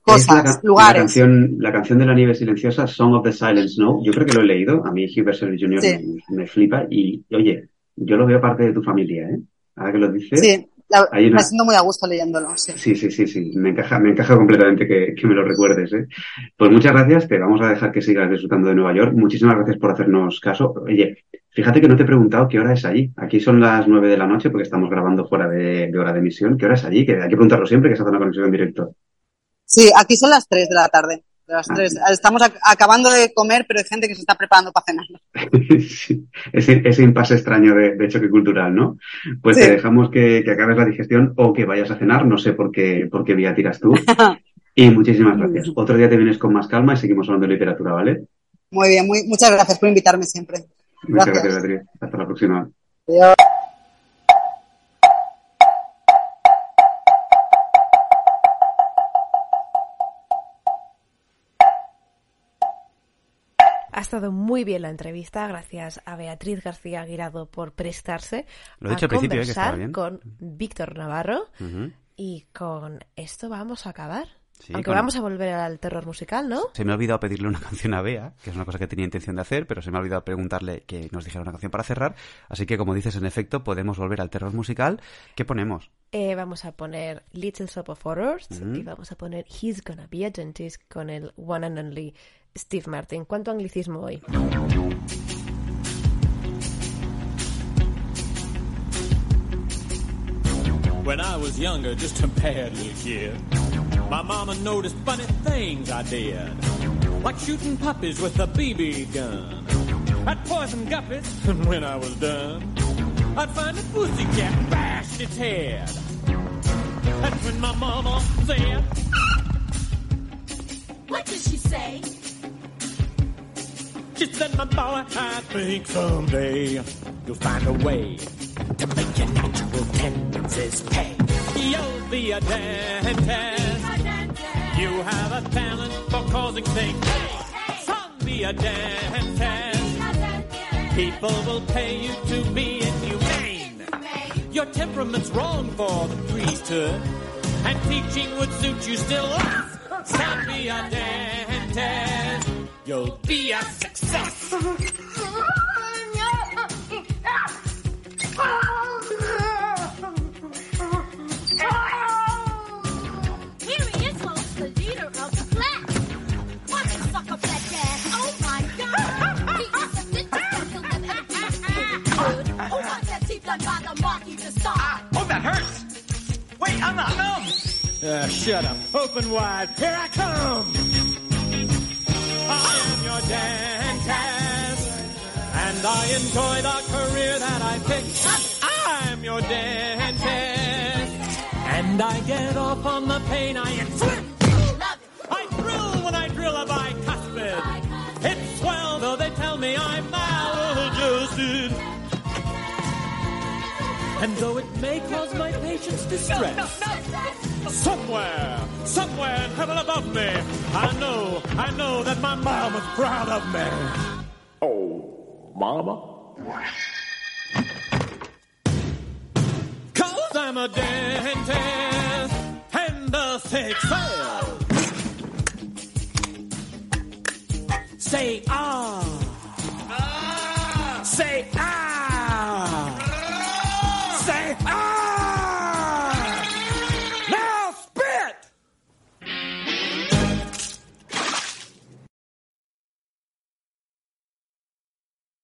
F: cosas,
G: la,
F: lugares.
G: La canción, la canción de la nieve silenciosa, Song of the Silent Snow, yo creo que lo he leído, a mí Hugh Berserk junior
F: Sí.
G: me, me flipa y, oye, yo lo veo parte de tu familia, ¿eh? Ahora que lo dices.
F: Sí, la,
G: hay una...
F: me siento muy a gusto leyéndolo, sí.
G: Sí, sí, sí, sí, me encaja, me encaja completamente que, que me lo recuerdes, ¿eh? Pues muchas gracias, te vamos a dejar que sigas disfrutando de Nueva York. Muchísimas gracias por hacernos caso. Oye, fíjate que no te he preguntado qué hora es allí. Aquí son las nueve de la noche porque estamos grabando fuera de, de hora de emisión. ¿Qué hora es allí? Que hay que preguntarlo siempre que se hace una conexión en directo.
F: Sí, aquí son las tres de la tarde. De las
G: Ah,
F: tres. Estamos ac- acabando de comer, pero hay gente que se está preparando para cenar.
G: sí, ese, ese impasse extraño de, de choque cultural, ¿no? Pues
F: Sí.
G: te dejamos que, que acabes la digestión o que vayas a cenar, no sé por qué, por qué vía tiras tú. Y muchísimas gracias. Otro día te vienes con más calma y seguimos hablando de literatura, ¿vale?
F: Muy bien, muy, muchas gracias por invitarme siempre.
G: Muchas
F: Gracias.
G: gracias, Beatriz. Hasta la próxima.
F: Adiós.
B: Ha estado muy bien la entrevista, gracias a Beatriz García Aguirado por prestarse
C: Lo he dicho
B: a
C: al principio, ¿eh? Que estaba
B: conversar
C: bien.
B: con Víctor Navarro.
C: Uh-huh.
B: Y con esto vamos a acabar.
C: Sí,
B: Aunque
C: con-
B: vamos a volver al terror musical, ¿no?
C: Se me ha olvidado pedirle una canción a Bea, que es una cosa que tenía intención de hacer, pero se me ha olvidado preguntarle que nos dijera una canción para cerrar. Así que, como dices, en efecto, podemos volver al terror musical. ¿Qué ponemos?
B: Eh, vamos a poner Little Shop of Horrors
C: Ujú.
B: y vamos a poner He's Gonna Be a Dentist con el one and only Steve Martin. ¿Cuánto anglicismo hoy?
H: When I was younger, just a bad little kid, my mama noticed funny things I did, like shooting puppies with a B B gun. I'd poison guppies, and when I was done, I'd find a pussycat bashed its head. That's when my mama said,
I: What did she say?
H: she said, my boy, I think someday you'll find a way to make your natural tendencies pay. You'll be a dentist. You have a talent for causing things. Son, be a dentist. People will pay you to be inhumane. Your temperament's wrong for the priesthood, and teaching would suit you still less. Son, be a dentist. You'll be a success.
I: Here he is, folks, the leader of the class. Watch him suck up that gas. Oh my God! He is a dentist, he'll never ever do anything good. Who wants that teeth done by the Marquis de Sade?
J: Oh, that hurts. Wait, I'm not numb.
H: Uh, shut up. Open wide. Here I come. I am your dentist, and I enjoy the career that I picked. I'm your dentist, and I get off on the pain I inflict. I thrill when I drill a bicuspid. It's swell, though they tell me I'm maladjusted. And though it may cause my patients distress, somewhere, somewhere in heaven above me, I know, I know that my mama's proud of me. Oh, mama? Cause I'm a dentist, and the sick fail. Say ah. ah. Say